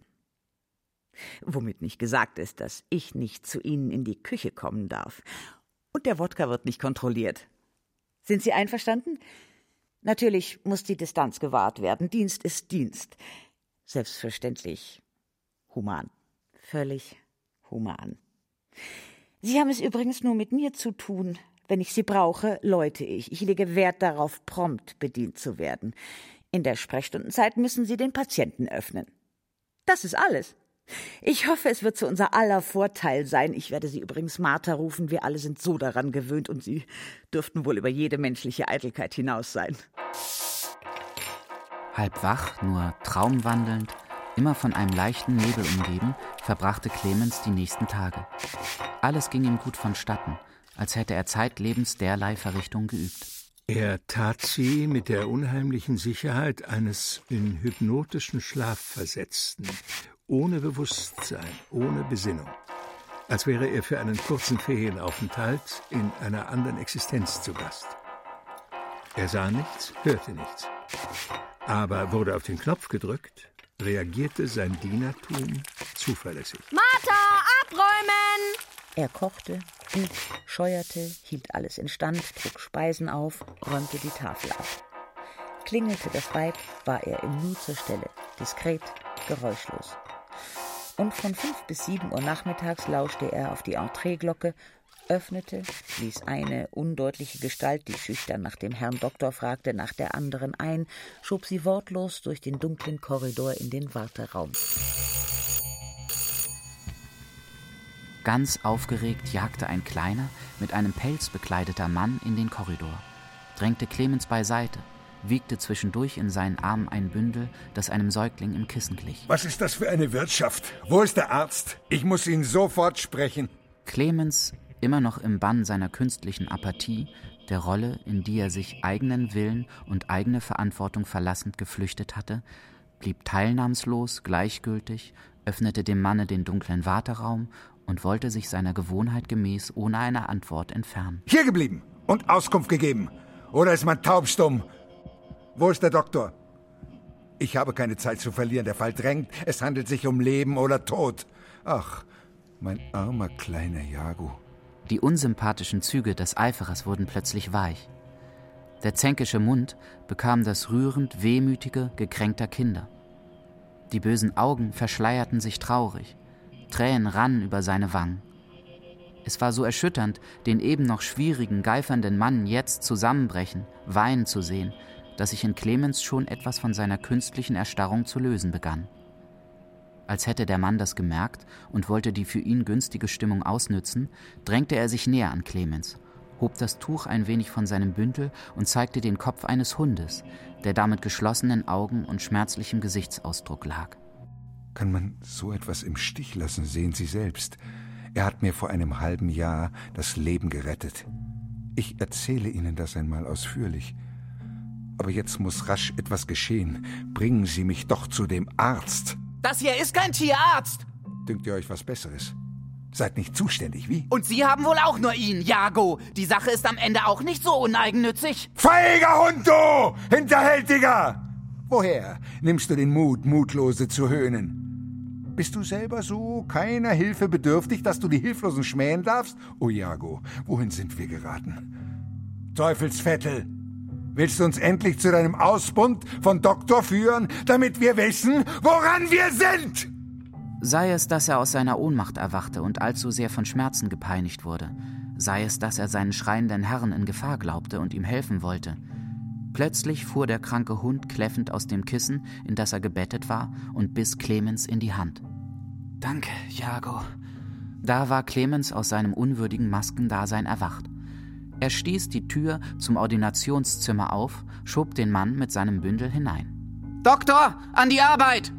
Womit nicht gesagt ist, dass ich nicht zu Ihnen in die Küche kommen darf. Und der Wodka wird nicht kontrolliert. Sind Sie einverstanden? Natürlich muss die Distanz gewahrt werden. Dienst ist Dienst. Selbstverständlich human. Völlig human. Sie haben es übrigens nur mit mir zu tun. Wenn ich Sie brauche, läute ich. Ich lege Wert darauf, prompt bedient zu werden. In der Sprechstundenzeit müssen Sie den Patienten öffnen. Das ist alles. Ich hoffe, es wird zu unser aller Vorteil sein. Ich werde Sie übrigens Martha rufen. Wir alle sind so daran gewöhnt und Sie dürften wohl über jede menschliche Eitelkeit hinaus sein. Halb wach, nur traumwandelnd, immer von einem leichten Nebel umgeben, verbrachte Clemens die nächsten Tage. Alles ging ihm gut vonstatten, als hätte er zeitlebens derlei Verrichtung geübt. Er tat sie mit der unheimlichen Sicherheit eines in hypnotischen Schlaf Versetzten, ohne Bewusstsein, ohne Besinnung, als wäre er für einen kurzen Ferienaufenthalt in einer anderen Existenz zu Gast. Er sah nichts, hörte nichts, aber wurde auf den Knopf gedrückt, reagierte sein Dienertum zuverlässig. Martha, abräumen! Er kochte, schnitt, scheuerte, hielt alles instand, trug Speisen auf, räumte die Tafel ab. Klingelte das Weib, war er im Nu zur Stelle, diskret, geräuschlos. Und von fünf bis sieben Uhr nachmittags lauschte er auf die Entreeglocke, öffnete, ließ eine undeutliche Gestalt, die schüchtern nach dem Herrn Doktor fragte, nach der anderen ein, schob sie wortlos durch den dunklen Korridor in den Warteraum. Ganz aufgeregt jagte ein kleiner, mit einem Pelz bekleideter Mann in den Korridor, drängte Clemens beiseite, wiegte zwischendurch in seinen Armen ein Bündel, das einem Säugling im Kissen glich. Was ist das für eine Wirtschaft? Wo ist der Arzt? Ich muss ihn sofort sprechen. Clemens, immer noch im Bann seiner künstlichen Apathie, der Rolle, in die er sich eigenen Willen und eigene Verantwortung verlassend geflüchtet hatte, blieb teilnahmslos, gleichgültig, öffnete dem Manne den dunklen Warteraum und wollte sich seiner Gewohnheit gemäß ohne eine Antwort entfernen. Hier geblieben und Auskunft gegeben. Oder ist man taubstumm? Wo ist der Doktor? Ich habe keine Zeit zu verlieren. Der Fall drängt. Es handelt sich um Leben oder Tod. Ach, mein armer kleiner Jago. Die unsympathischen Züge des Eiferers wurden plötzlich weich. Der zänkische Mund bekam das rührend wehmütige, gekränkter Kinder. Die bösen Augen verschleierten sich traurig. Tränen rannen über seine Wangen. Es war so erschütternd, den eben noch schwierigen, geifernden Mann jetzt zusammenbrechen, weinen zu sehen, dass sich in Clemens schon etwas von seiner künstlichen Erstarrung zu lösen begann. Als hätte der Mann das gemerkt und wollte die für ihn günstige Stimmung ausnützen, drängte er sich näher an Clemens, hob das Tuch ein wenig von seinem Bündel und zeigte den Kopf eines Hundes, der da mit geschlossenen Augen und schmerzlichem Gesichtsausdruck lag. Kann man so etwas im Stich lassen, sehen Sie selbst. Er hat mir vor einem halben Jahr das Leben gerettet. Ich erzähle Ihnen das einmal ausführlich. Aber jetzt muss rasch etwas geschehen. Bringen Sie mich doch zu dem Arzt. Das hier ist kein Tierarzt! Dünkt ihr euch was Besseres? Seid nicht zuständig, wie? Und Sie haben wohl auch nur ihn, Jago. Die Sache ist am Ende auch nicht so uneigennützig. Feiger Hund, du! Hinterhältiger! Woher nimmst du den Mut, Mutlose zu höhnen? Bist du selber so keiner Hilfe bedürftig, dass du die Hilflosen schmähen darfst? Oh, Jago, wohin sind wir geraten? Teufelsvettel! Willst du uns endlich zu deinem Ausbund von Doktor führen, damit wir wissen, woran wir sind? Sei es, dass er aus seiner Ohnmacht erwachte und allzu sehr von Schmerzen gepeinigt wurde, sei es, dass er seinen schreienden Herrn in Gefahr glaubte und ihm helfen wollte. Plötzlich fuhr der kranke Hund kläffend aus dem Kissen, in das er gebettet war, und biss Clemens in die Hand. »Danke, Jago.« Da war Clemens aus seinem unwürdigen Maskendasein erwacht. Er stieß die Tür zum Ordinationszimmer auf, schob den Mann mit seinem Bündel hinein. »Doktor, an die Arbeit!«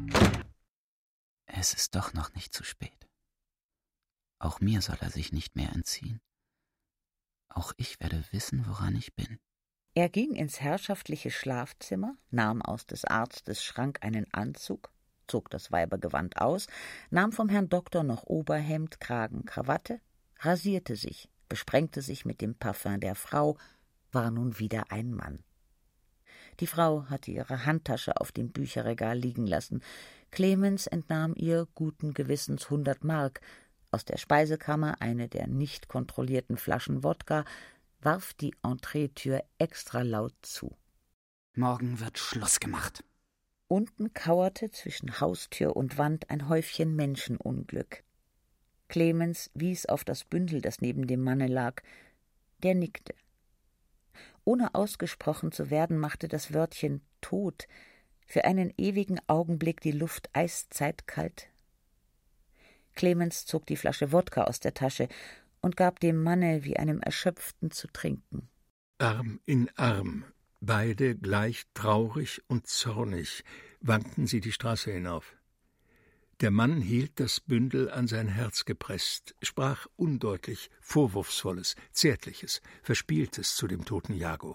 Es ist doch noch nicht zu spät. Auch mir soll er sich nicht mehr entziehen. Auch ich werde wissen, woran ich bin. Er ging ins herrschaftliche Schlafzimmer, nahm aus des Arztes Schrank einen Anzug, zog das Weibergewand aus, nahm vom Herrn Doktor noch Oberhemd, Kragen, Krawatte, rasierte sich, besprengte sich mit dem Parfum der Frau, war nun wieder ein Mann. Die Frau hatte ihre Handtasche auf dem Bücherregal liegen lassen. Clemens entnahm ihr guten Gewissens hundert Mark, aus der Speisekammer eine der nicht kontrollierten Flaschen Wodka, warf die Entreetür extra laut zu. Morgen wird Schluss gemacht. Unten kauerte zwischen Haustür und Wand ein Häufchen Menschenunglück. Clemens wies auf das Bündel, das neben dem Manne lag. Der nickte. Ohne ausgesprochen zu werden, machte das Wörtchen »Tod« für einen ewigen Augenblick die Luft eiszeitkalt. Clemens zog die Flasche Wodka aus der Tasche und gab dem Manne wie einem Erschöpften zu trinken. Arm in Arm, beide gleich traurig und zornig, wankten sie die Straße hinauf. Der Mann hielt das Bündel an sein Herz gepresst, sprach undeutlich, Vorwurfsvolles, Zärtliches, Verspieltes zu dem toten Jago.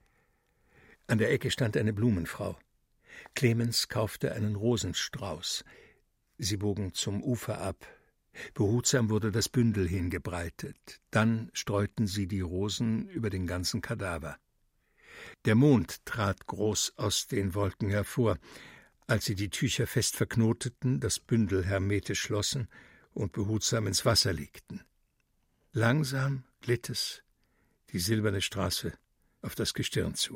An der Ecke stand eine Blumenfrau. Clemens kaufte einen Rosenstrauß. Sie bogen zum Ufer ab. Behutsam wurde das Bündel hingebreitet. Dann streuten sie die Rosen über den ganzen Kadaver. Der Mond trat groß aus den Wolken hervor, als sie die Tücher fest verknoteten, das Bündel hermetisch schlossen und behutsam ins Wasser legten. Langsam glitt es die silberne Straße auf das Gestirn zu.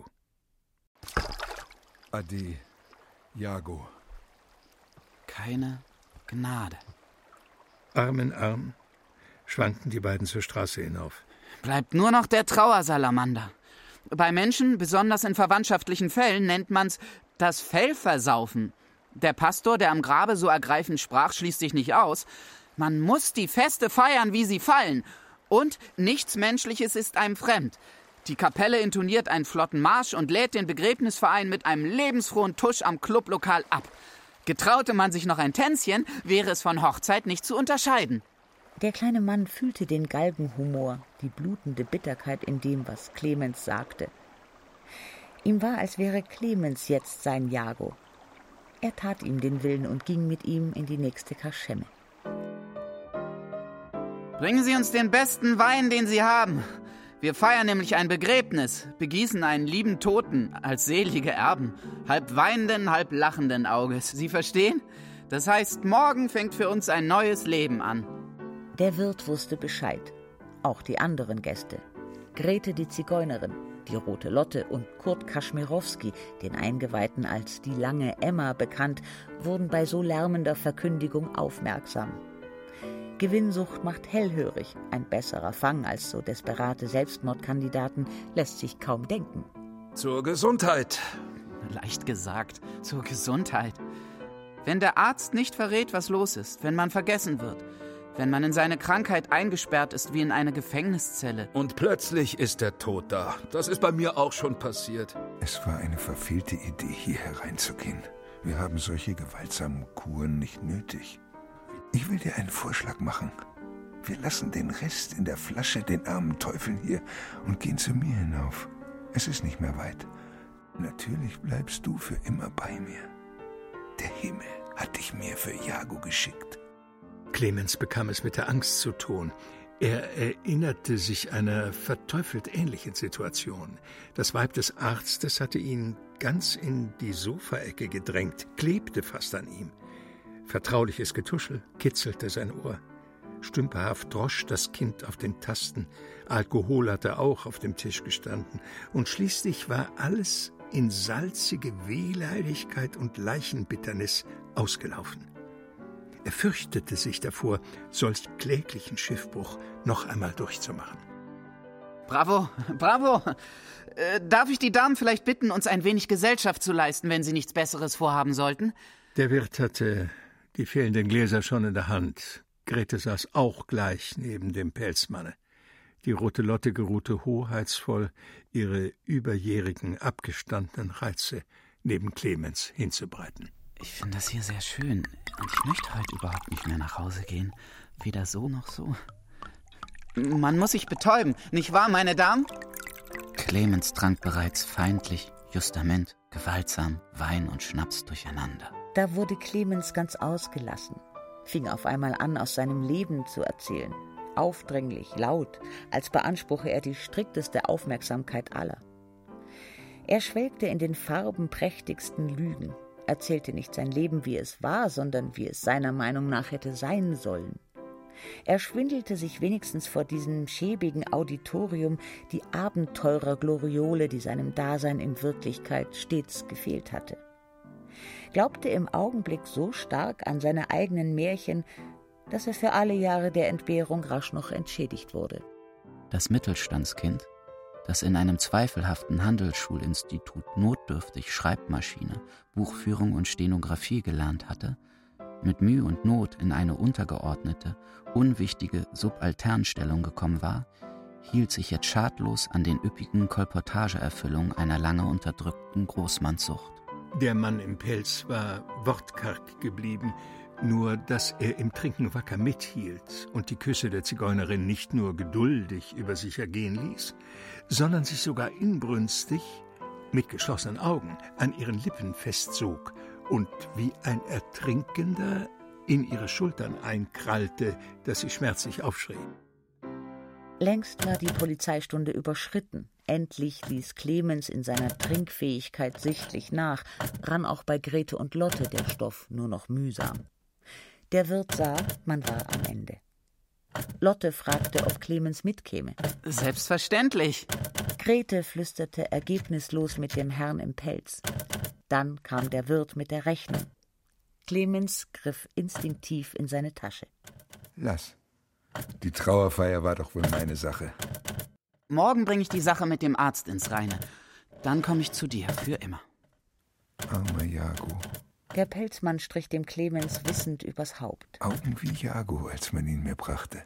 Ade, Jago. Keine Gnade. Arm in Arm schwankten die beiden zur Straße hinauf. Bleibt nur noch der Trauersalamander. Bei Menschen, besonders in verwandtschaftlichen Fällen, nennt man's das Fellversaufen. Der Pastor, der am Grabe so ergreifend sprach, schließt sich nicht aus. Man muss die Feste feiern, wie sie fallen. Und nichts Menschliches ist einem fremd. Die Kapelle intoniert einen flotten Marsch und lädt den Begräbnisverein mit einem lebensfrohen Tusch am Clublokal ab. Getraute man sich noch ein Tänzchen, wäre es von Hochzeit nicht zu unterscheiden. Der kleine Mann fühlte den Galgenhumor, die blutende Bitterkeit in dem, was Clemens sagte. Ihm war, als wäre Clemens jetzt sein Jago. Er tat ihm den Willen und ging mit ihm in die nächste Kaschemme. Bringen Sie uns den besten Wein, den Sie haben. Wir feiern nämlich ein Begräbnis, begießen einen lieben Toten als selige Erben, halb weinenden, halb lachenden Auges. Sie verstehen? Das heißt, morgen fängt für uns ein neues Leben an. Der Wirt wusste Bescheid. Auch die anderen Gäste. Grete die Zigeunerin, die Rote Lotte und Kurt Kaschmirowski, den Eingeweihten als die lange Emma bekannt, wurden bei so lärmender Verkündigung aufmerksam. Gewinnsucht macht hellhörig. Ein besserer Fang als so desperate Selbstmordkandidaten lässt sich kaum denken. Zur Gesundheit. Leicht gesagt, zur Gesundheit. Wenn der Arzt nicht verrät, was los ist, wenn man vergessen wird, wenn man in seine Krankheit eingesperrt ist wie in eine Gefängniszelle. Und plötzlich ist der Tod da. Das ist bei mir auch schon passiert. Es war eine verfehlte Idee, hier hereinzugehen. Wir haben solche gewaltsamen Kuren nicht nötig. Ich will dir einen Vorschlag machen. Wir lassen den Rest in der Flasche, den armen Teufel hier, und gehen zu mir hinauf. Es ist nicht mehr weit. Natürlich bleibst du für immer bei mir. Der Himmel hat dich mir für Jago geschickt. Clemens bekam es mit der Angst zu tun. Er erinnerte sich einer verteufelt ähnlichen Situation. Das Weib des Arztes hatte ihn ganz in die Sofaecke gedrängt, klebte fast an ihm. Vertrauliches Getuschel kitzelte sein Ohr. Stümperhaft drosch das Kind auf den Tasten. Alkohol hatte auch auf dem Tisch gestanden. Und schließlich war alles in salzige Wehleidigkeit und Leichenbitternis ausgelaufen. Er fürchtete sich davor, solch kläglichen Schiffbruch noch einmal durchzumachen. Bravo, bravo. Äh, darf ich die Damen vielleicht bitten, uns ein wenig Gesellschaft zu leisten, wenn sie nichts Besseres vorhaben sollten? Der Wirt hatte die fehlenden Gläser schon in der Hand. Grete saß auch gleich neben dem Pelzmanne. Die rote Lotte geruhte hoheitsvoll, ihre überjährigen, abgestandenen Reize neben Clemens hinzubreiten. Ich finde das hier sehr schön und ich möchte heute überhaupt nicht mehr nach Hause gehen. Weder so noch so. Man muss sich betäuben, nicht wahr, meine Damen? Clemens trank bereits feindlich, justament, gewaltsam Wein und Schnaps durcheinander. Da wurde Clemens ganz ausgelassen, fing auf einmal an, aus seinem Leben zu erzählen. Aufdringlich, laut, als beanspruche er die strikteste Aufmerksamkeit aller. Er schwelgte in den farbenprächtigsten Lügen, erzählte nicht sein Leben, wie es war, sondern wie es seiner Meinung nach hätte sein sollen. Er schwindelte sich wenigstens vor diesem schäbigen Auditorium die Abenteurer-Gloriole, die seinem Dasein in Wirklichkeit stets gefehlt hatte. Glaubte im Augenblick so stark an seine eigenen Märchen, dass er für alle Jahre der Entbehrung rasch noch entschädigt wurde. Das Mittelstandskind, das in einem zweifelhaften Handelsschulinstitut notdürftig Schreibmaschine, Buchführung und Stenografie gelernt hatte, mit Mühe und Not in eine untergeordnete, unwichtige Subalternstellung gekommen war, hielt sich jetzt schadlos an den üppigen Kolportageerfüllungen einer lange unterdrückten Großmannssucht. Der Mann im Pelz war wortkarg geblieben, nur dass er im Trinken wacker mithielt und die Küsse der Zigeunerin nicht nur geduldig über sich ergehen ließ, sondern sich sogar inbrünstig, mit geschlossenen Augen, an ihren Lippen festzog und wie ein Ertrinkender in ihre Schultern einkrallte, dass sie schmerzlich aufschrie. Längst war die Polizeistunde überschritten. Endlich ließ Clemens in seiner Trinkfähigkeit sichtlich nach, rann auch bei Grete und Lotte der Stoff nur noch mühsam. Der Wirt sah, man war am Ende. Lotte fragte, ob Clemens mitkäme. Selbstverständlich. Grete flüsterte ergebnislos mit dem Herrn im Pelz. Dann kam der Wirt mit der Rechnung. Clemens griff instinktiv in seine Tasche. Lass. Die Trauerfeier war doch wohl meine Sache. Morgen bringe ich die Sache mit dem Arzt ins Reine. Dann komme ich zu dir, für immer. Armer Jago. Der Pelzmann strich dem Clemens wissend übers Haupt. Augen wie Jago, als man ihn mir brachte.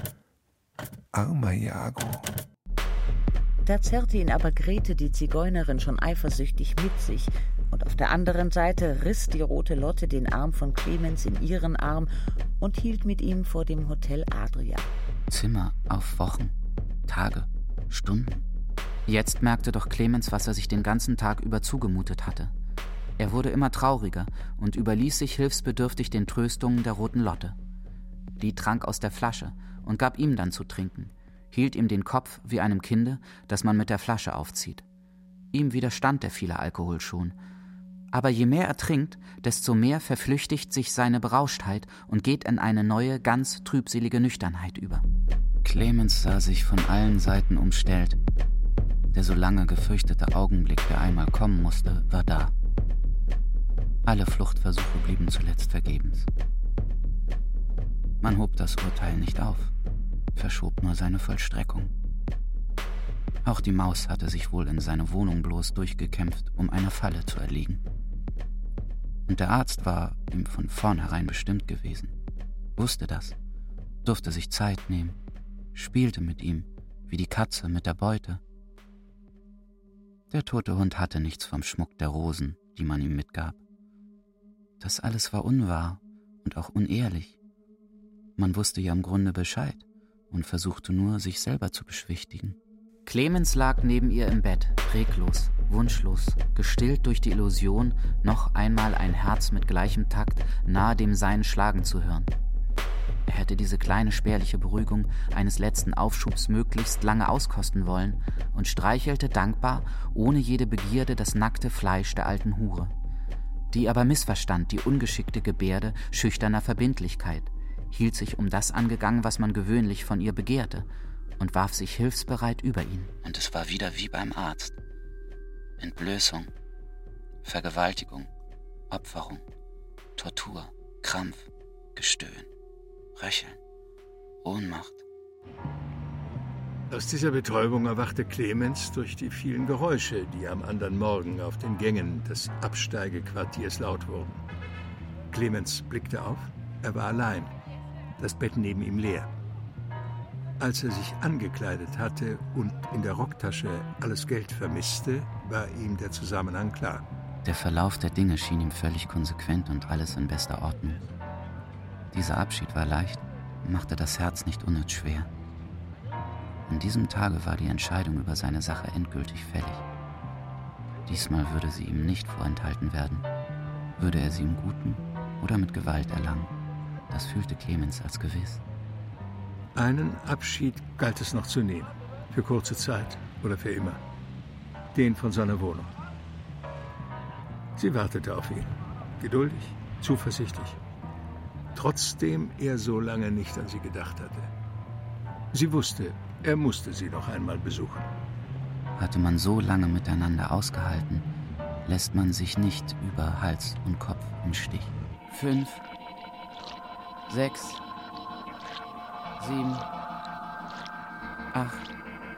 Armer Jago. Da zerrte ihn aber Grete, die Zigeunerin, schon eifersüchtig mit sich, und auf der anderen Seite riss die rote Lotte den Arm von Clemens in ihren Arm und hielt mit ihm vor dem Hotel Adria. Zimmer auf Wochen, Tage, Stunden. Jetzt merkte doch Clemens, was er sich den ganzen Tag über zugemutet hatte. Er wurde immer trauriger und überließ sich hilfsbedürftig den Tröstungen der roten Lotte. Die trank aus der Flasche und gab ihm dann zu trinken, hielt ihm den Kopf wie einem Kinde, das man mit der Flasche aufzieht. Ihm widerstand der viele Alkohol schon. Aber je mehr er trinkt, desto mehr verflüchtigt sich seine Berauschtheit und geht in eine neue, ganz trübselige Nüchternheit über. Clemens sah sich von allen Seiten umstellt. Der so lange gefürchtete Augenblick, der einmal kommen musste, war da. Alle Fluchtversuche blieben zuletzt vergebens. Man hob das Urteil nicht auf, verschob nur seine Vollstreckung. Auch die Maus hatte sich wohl in seine Wohnung bloß durchgekämpft, um einer Falle zu erliegen. Und der Arzt war ihm von vornherein bestimmt gewesen, wusste das, durfte sich Zeit nehmen, spielte mit ihm, wie die Katze mit der Beute. Der tote Hund hatte nichts vom Schmuck der Rosen, die man ihm mitgab. Das alles war unwahr und auch unehrlich. Man wusste ja im Grunde Bescheid und versuchte nur, sich selber zu beschwichtigen. Clemens lag neben ihr im Bett, reglos, wunschlos, gestillt durch die Illusion, noch einmal ein Herz mit gleichem Takt nahe dem Seinen schlagen zu hören. Er hätte diese kleine spärliche Beruhigung eines letzten Aufschubs möglichst lange auskosten wollen und streichelte dankbar, ohne jede Begierde, das nackte Fleisch der alten Hure. Die aber missverstand die ungeschickte Gebärde schüchterner Verbindlichkeit, hielt sich um das angegangen, was man gewöhnlich von ihr begehrte, und warf sich hilfsbereit über ihn. Und es war wieder wie beim Arzt. Entblößung, Vergewaltigung, Opferung, Tortur, Krampf, Gestöhn, Röcheln, Ohnmacht. Aus dieser Betäubung erwachte Clemens durch die vielen Geräusche, die am anderen Morgen auf den Gängen des Absteigequartiers laut wurden. Clemens blickte auf, er war allein, das Bett neben ihm leer. Als er sich angekleidet hatte und in der Rocktasche alles Geld vermisste, war ihm der Zusammenhang klar. Der Verlauf der Dinge schien ihm völlig konsequent und alles in bester Ordnung. Dieser Abschied war leicht, machte das Herz nicht unnütz schwer. An diesem Tage war die Entscheidung über seine Sache endgültig fällig. Diesmal würde sie ihm nicht vorenthalten werden. Würde er sie im Guten oder mit Gewalt erlangen. Das fühlte Clemens als gewiss. Einen Abschied galt es noch zu nehmen, für kurze Zeit oder für immer. Den von seiner Wohnung. Sie wartete auf ihn, geduldig, zuversichtlich. Trotzdem er so lange nicht an sie gedacht hatte. Sie wusste, er musste sie noch einmal besuchen. Hatte man so lange miteinander ausgehalten, lässt man sich nicht über Hals und Kopf im Stich. Fünf, sechs, sieben, acht,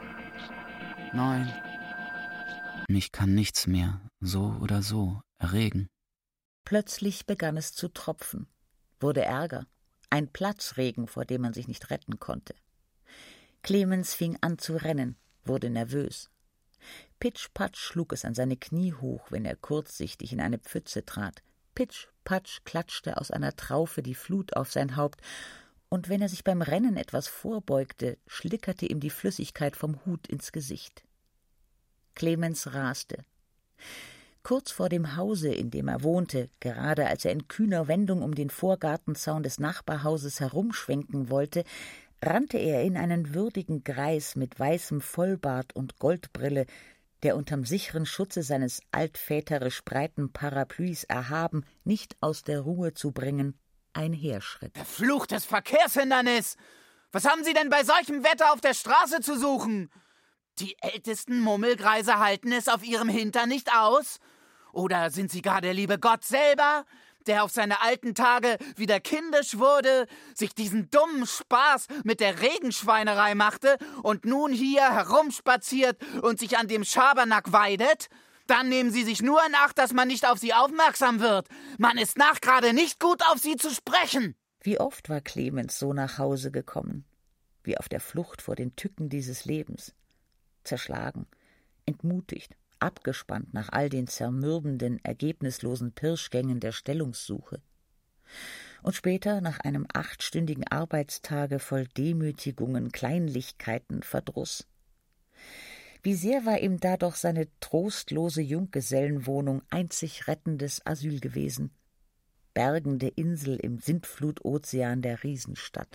neun. Mich kann nichts mehr, so oder so, erregen. Plötzlich begann es zu tropfen, wurde Ärger, ein Platzregen, vor dem man sich nicht retten konnte. Clemens fing an zu rennen, wurde nervös. Pitsch-patsch schlug es an seine Knie hoch, wenn er kurzsichtig in eine Pfütze trat. Pitsch-patsch klatschte aus einer Traufe die Flut auf sein Haupt, und wenn er sich beim Rennen etwas vorbeugte, schlickerte ihm die Flüssigkeit vom Hut ins Gesicht. Clemens raste. Kurz vor dem Hause, in dem er wohnte, gerade als er in kühner Wendung um den Vorgartenzaun des Nachbarhauses herumschwenken wollte, rannte er in einen würdigen Greis mit weißem Vollbart und Goldbrille, der unterm sicheren Schutze seines altväterisch breiten Parapluies erhaben, nicht aus der Ruhe zu bringen, einherschritt. Verfluchtes Verkehrshindernis! Was haben Sie denn bei solchem Wetter auf der Straße zu suchen? Die ältesten Mummelgreise halten es auf ihrem Hintern nicht aus? Oder sind Sie gar der liebe Gott selber, der auf seine alten Tage wieder kindisch wurde, sich diesen dummen Spaß mit der Regenschweinerei machte und nun hier herumspaziert und sich an dem Schabernack weidet? Dann nehmen Sie sich nur in Acht, dass man nicht auf Sie aufmerksam wird. Man ist nachgerade nicht gut, auf Sie zu sprechen. Wie oft war Clemens so nach Hause gekommen, wie auf der Flucht vor den Tücken dieses Lebens. Zerschlagen, entmutigt, abgespannt nach all den zermürbenden, ergebnislosen Pirschgängen der Stellungssuche. Und später, nach einem achtstündigen Arbeitstage voll Demütigungen, Kleinlichkeiten, Verdruss. Wie sehr war ihm da doch seine trostlose Junggesellenwohnung einzig rettendes Asyl gewesen. Bergende Insel im Sintflutozean der Riesenstadt.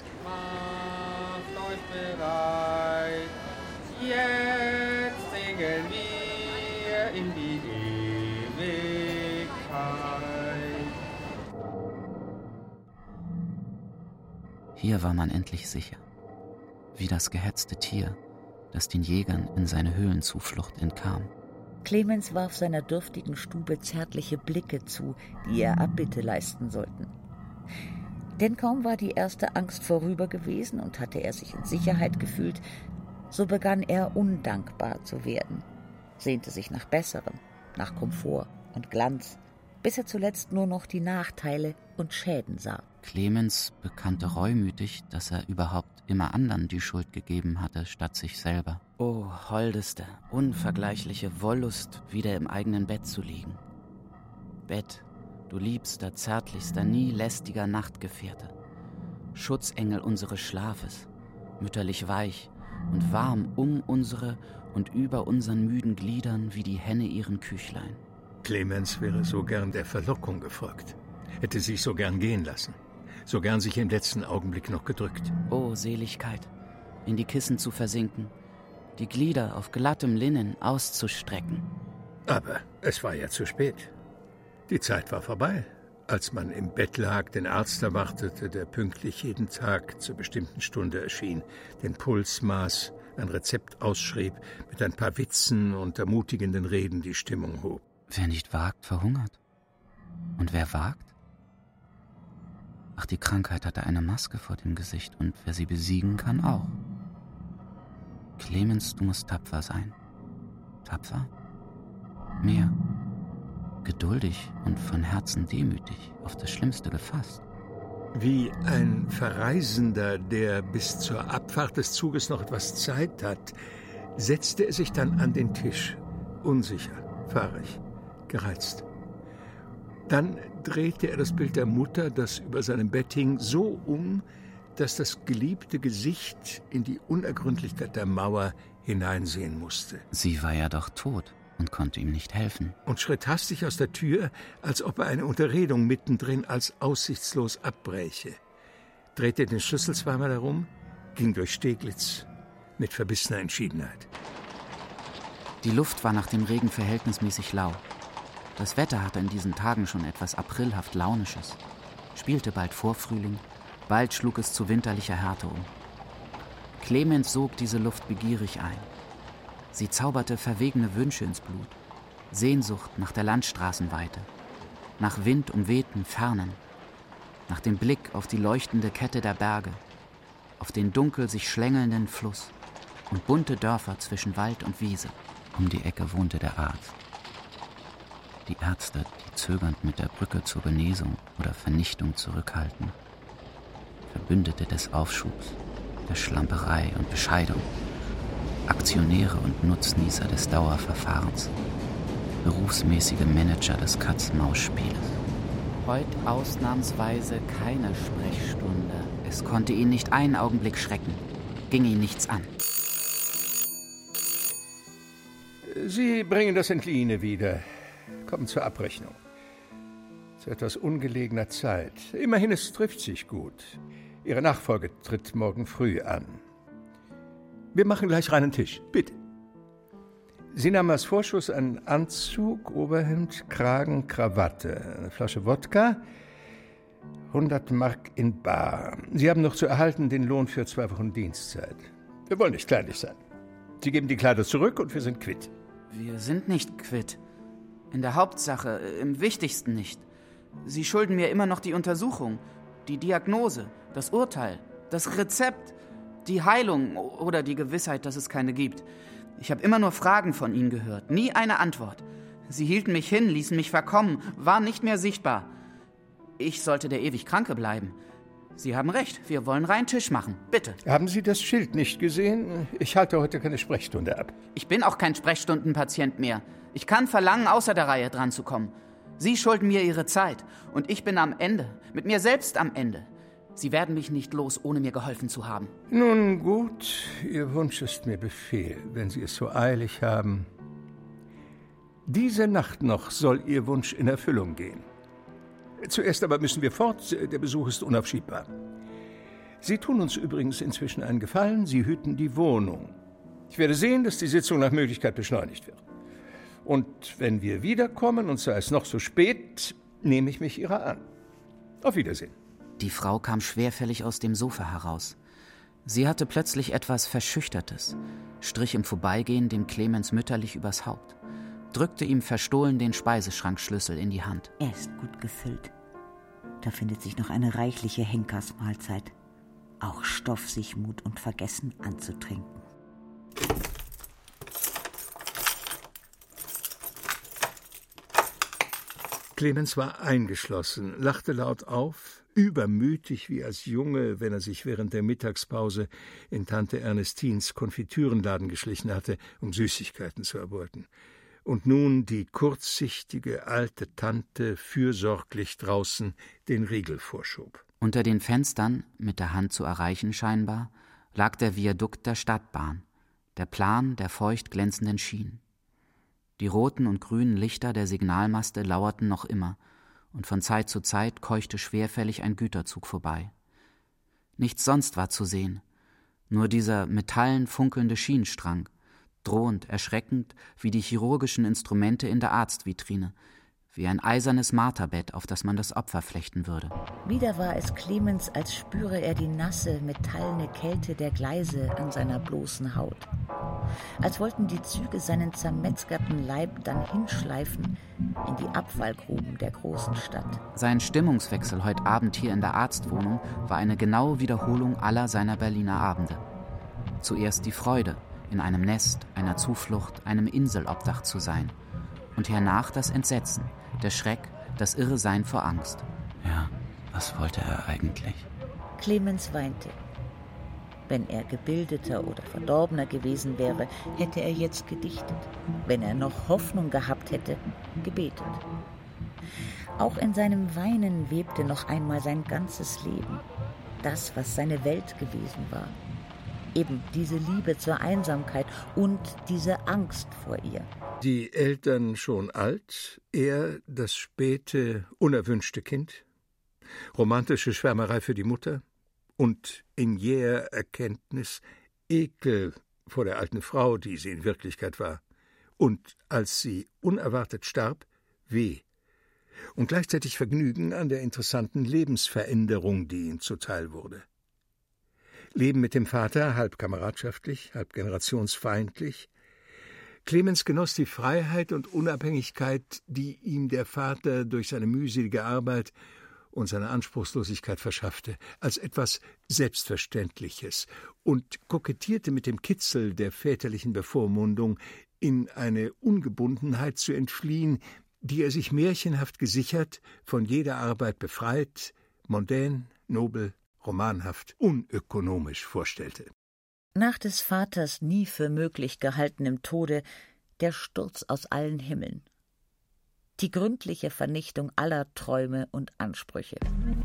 Macht euch bereit, jetzt segeln wir in die Ewigkeit. Hier war man endlich sicher, wie das gehetzte Tier, das den Jägern in seine Höhlenzuflucht entkam. Clemens warf seiner dürftigen Stube zärtliche Blicke zu, die ihr Abbitte leisten sollten. Denn kaum war die erste Angst vorüber gewesen und hatte er sich in Sicherheit gefühlt, so begann er undankbar zu werden, sehnte sich nach Besserem, nach Komfort und Glanz, bis er zuletzt nur noch die Nachteile und Schäden sah. Clemens bekannte reumütig, dass er überhaupt immer anderen die Schuld gegeben hatte, statt sich selber. Oh, holdeste, unvergleichliche Wollust, wieder im eigenen Bett zu liegen. Bett, du liebster, zärtlichster, nie lästiger Nachtgefährte. Schutzengel unseres Schlafes, mütterlich weich und warm um unsere und über unseren müden Gliedern wie die Henne ihren Küchlein. Clemens wäre so gern der Verlockung gefolgt, hätte sich so gern gehen lassen, so gern sich im letzten Augenblick noch gedrückt. Oh, Seligkeit, in die Kissen zu versinken, die Glieder auf glattem Linnen auszustrecken. Aber es war ja zu spät. Die Zeit war vorbei, als man im Bett lag, den Arzt erwartete, der pünktlich jeden Tag zur bestimmten Stunde erschien, den Puls maß, ein Rezept ausschrieb, mit ein paar Witzen und ermutigenden Reden die Stimmung hob. Wer nicht wagt, verhungert. Und wer wagt? Ach, die Krankheit hatte eine Maske vor dem Gesicht, und wer sie besiegen kann, auch. Clemens, du musst tapfer sein. Tapfer? Mehr. Geduldig und von Herzen demütig, auf das Schlimmste gefasst. Wie ein Verreisender, der bis zur Abfahrt des Zuges noch etwas Zeit hat, setzte er sich dann an den Tisch, unsicher, fahrig, gereizt. Dann drehte er das Bild der Mutter, das über seinem Bett hing, so um, dass das geliebte Gesicht in die Unergründlichkeit der Mauer hineinsehen musste. Sie war ja doch tot und konnte ihm nicht helfen. Und schritt hastig aus der Tür, als ob er eine Unterredung mittendrin als aussichtslos abbräche. Drehte den Schlüssel zweimal herum, ging durch Steglitz mit verbissener Entschiedenheit. Die Luft war nach dem Regen verhältnismäßig lau. Das Wetter hatte in diesen Tagen schon etwas aprilhaft Launisches. Spielte bald Vorfrühling, bald schlug es zu winterlicher Härte um. Clemens sog diese Luft begierig ein. Sie zauberte verwegene Wünsche ins Blut, Sehnsucht nach der Landstraßenweite, nach windumwehten Fernen, nach dem Blick auf die leuchtende Kette der Berge, auf den dunkel sich schlängelnden Fluss und bunte Dörfer zwischen Wald und Wiese. Um die Ecke wohnte der Arzt. Die Ärzte, die zögernd mit der Brücke zur Genesung oder Vernichtung zurückhalten. Verbündete des Aufschubs, der Schlamperei und Bescheidung. Aktionäre und Nutznießer des Dauerverfahrens. Berufsmäßige Manager des Katz-Maus-Spieles. Heut ausnahmsweise keine Sprechstunde. Es konnte ihn nicht einen Augenblick schrecken. Ging ihn nichts an. Sie bringen das Entliehene wieder. Kommen zur Abrechnung. Zu etwas ungelegener Zeit. Immerhin, es trifft sich gut. Ihre Nachfolge tritt morgen früh an. Wir machen gleich reinen Tisch, bitte. Sie nahmen als Vorschuss einen Anzug, Oberhemd, Kragen, Krawatte, eine Flasche Wodka, hundert Mark in bar. Sie haben noch zu erhalten den Lohn für zwei Wochen Dienstzeit. Wir wollen nicht kleinlich sein. Sie geben die Kleider zurück und wir sind quitt. Wir sind nicht quitt. In der Hauptsache, im Wichtigsten nicht. Sie schulden mir immer noch die Untersuchung, die Diagnose, das Urteil, das Rezept, die Heilung oder die Gewissheit, dass es keine gibt. Ich habe immer nur Fragen von Ihnen gehört, nie eine Antwort. Sie hielten mich hin, ließen mich verkommen, waren nicht mehr sichtbar. Ich sollte der ewig Kranke bleiben. Sie haben recht, wir wollen rein Tisch machen, bitte. Haben Sie das Schild nicht gesehen? Ich halte heute keine Sprechstunde ab. Ich bin auch kein Sprechstundenpatient mehr. Ich kann verlangen, außer der Reihe dran zu kommen. Sie schulden mir Ihre Zeit und ich bin am Ende, mit mir selbst am Ende. Sie werden mich nicht los, ohne mir geholfen zu haben. Nun gut, Ihr Wunsch ist mir Befehl, wenn Sie es so eilig haben. Diese Nacht noch soll Ihr Wunsch in Erfüllung gehen. Zuerst aber müssen wir fort, der Besuch ist unaufschiebbar. Sie tun uns übrigens inzwischen einen Gefallen, Sie hüten die Wohnung. Ich werde sehen, dass die Sitzung nach Möglichkeit beschleunigt wird. Und wenn wir wiederkommen, und sei es noch so spät, nehme ich mich Ihrer an. Auf Wiedersehen. Die Frau kam schwerfällig aus dem Sofa heraus. Sie hatte plötzlich etwas Verschüchtertes, strich im Vorbeigehen dem Clemens mütterlich übers Haupt, drückte ihm verstohlen den Speiseschrankschlüssel in die Hand. Er ist gut gefüllt. Da findet sich noch eine reichliche Henkersmahlzeit. Auch Stoff, sich Mut und Vergessen anzutrinken. Clemens war eingeschlossen, lachte laut auf, übermütig wie als Junge, wenn er sich während der Mittagspause in Tante Ernestines Konfitürenladen geschlichen hatte, um Süßigkeiten zu erbeuten. Und nun die kurzsichtige alte Tante fürsorglich draußen den Riegel vorschob. Unter den Fenstern, mit der Hand zu erreichen scheinbar, lag der Viadukt der Stadtbahn, der Plan der feucht glänzenden Schienen. Die roten und grünen Lichter der Signalmaste lauerten noch immer, und von Zeit zu Zeit keuchte schwerfällig ein Güterzug vorbei. Nichts sonst war zu sehen, nur dieser metallen funkelnde Schienenstrang, drohend, erschreckend wie die chirurgischen Instrumente in der Arztvitrine, wie ein eisernes Marterbett, auf das man das Opfer flechten würde. Wieder war es Clemens, als spüre er die nasse, metallene Kälte der Gleise an seiner bloßen Haut. Als wollten die Züge seinen zermetzgerten Leib dann hinschleifen in die Abfallgruben der großen Stadt. Sein Stimmungswechsel heute Abend hier in der Arztwohnung war eine genaue Wiederholung aller seiner Berliner Abende. Zuerst die Freude, in einem Nest, einer Zuflucht, einem Inselobdach zu sein. Und hernach das Entsetzen, der Schreck, das Irresein vor Angst. Ja, was wollte er eigentlich? Clemens weinte. Wenn er gebildeter oder verdorbener gewesen wäre, hätte er jetzt gedichtet. Wenn er noch Hoffnung gehabt hätte, gebetet. Auch in seinem Weinen webte noch einmal sein ganzes Leben. Das, was seine Welt gewesen war. Eben diese Liebe zur Einsamkeit und diese Angst vor ihr. Die Eltern schon alt, er das späte, unerwünschte Kind, romantische Schwärmerei für die Mutter und in jäher Erkenntnis Ekel vor der alten Frau, die sie in Wirklichkeit war, und als sie unerwartet starb, weh, und gleichzeitig Vergnügen an der interessanten Lebensveränderung, die ihm zuteil wurde. Leben mit dem Vater, halb kameradschaftlich, halb generationsfeindlich. Clemens genoss die Freiheit und Unabhängigkeit, die ihm der Vater durch seine mühselige Arbeit und seine Anspruchslosigkeit verschaffte, als etwas Selbstverständliches und kokettierte mit dem Kitzel der väterlichen Bevormundung, in eine Ungebundenheit zu entfliehen, die er sich märchenhaft gesichert, von jeder Arbeit befreit, mondän, nobel, romanhaft, unökonomisch vorstellte. Nach des Vaters nie für möglich gehaltenem Tode der Sturz aus allen Himmeln. Die gründliche Vernichtung aller Träume und Ansprüche.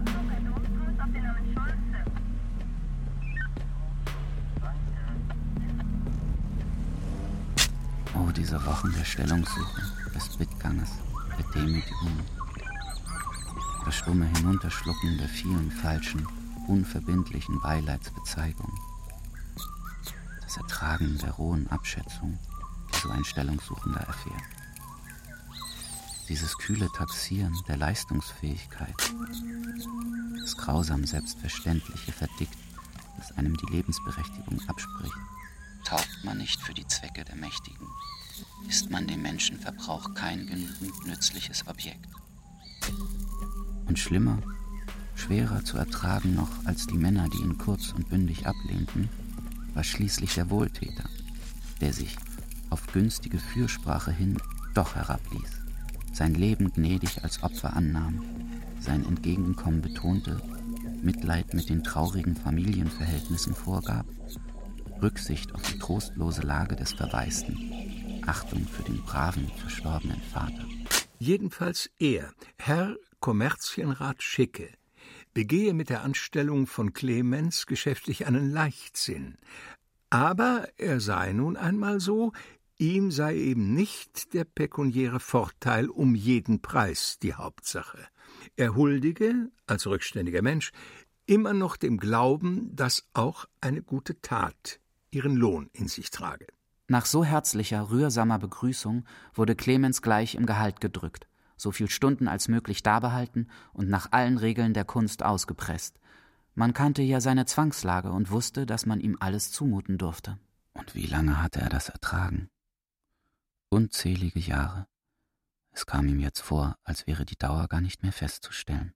Oh, diese Wochen der Stellungssuche, des Bittganges, der Demütigung, das stumme Hinunterschlucken der vielen falschen, unverbindlichen Beileidsbezeigungen, das Ertragen der rohen Abschätzung, die so ein Stellungssuchender erfährt. Dieses kühle Taxieren der Leistungsfähigkeit, das grausam Selbstverständliche verdickt, das einem die Lebensberechtigung abspricht. Taugt man nicht für die Zwecke der Mächtigen, ist man dem Menschenverbrauch kein genügend nützliches Objekt. Und schlimmer, schwerer zu ertragen noch als die Männer, die ihn kurz und bündig ablehnten, war schließlich der Wohltäter, der sich auf günstige Fürsprache hin doch herabließ, sein Leben gnädig als Opfer annahm, sein Entgegenkommen betonte, Mitleid mit den traurigen Familienverhältnissen vorgab, Rücksicht auf die trostlose Lage des Verwaisten, Achtung für den braven, verstorbenen Vater. Jedenfalls er, Herr Kommerzienrat Schicke, begehe mit der Anstellung von Clemens geschäftlich einen Leichtsinn. Aber er sei nun einmal so, ihm sei eben nicht der pekuniäre Vorteil um jeden Preis die Hauptsache. Er huldige, als rückständiger Mensch, immer noch dem Glauben, dass auch eine gute Tat ihren Lohn in sich trage. Nach so herzlicher, rührsamer Begrüßung wurde Clemens gleich im Gehalt gedrückt, so viel Stunden als möglich dabehalten und nach allen Regeln der Kunst ausgepresst. Man kannte ja seine Zwangslage und wusste, dass man ihm alles zumuten durfte. Und wie lange hatte er das ertragen? Unzählige Jahre. Es kam ihm jetzt vor, als wäre die Dauer gar nicht mehr festzustellen.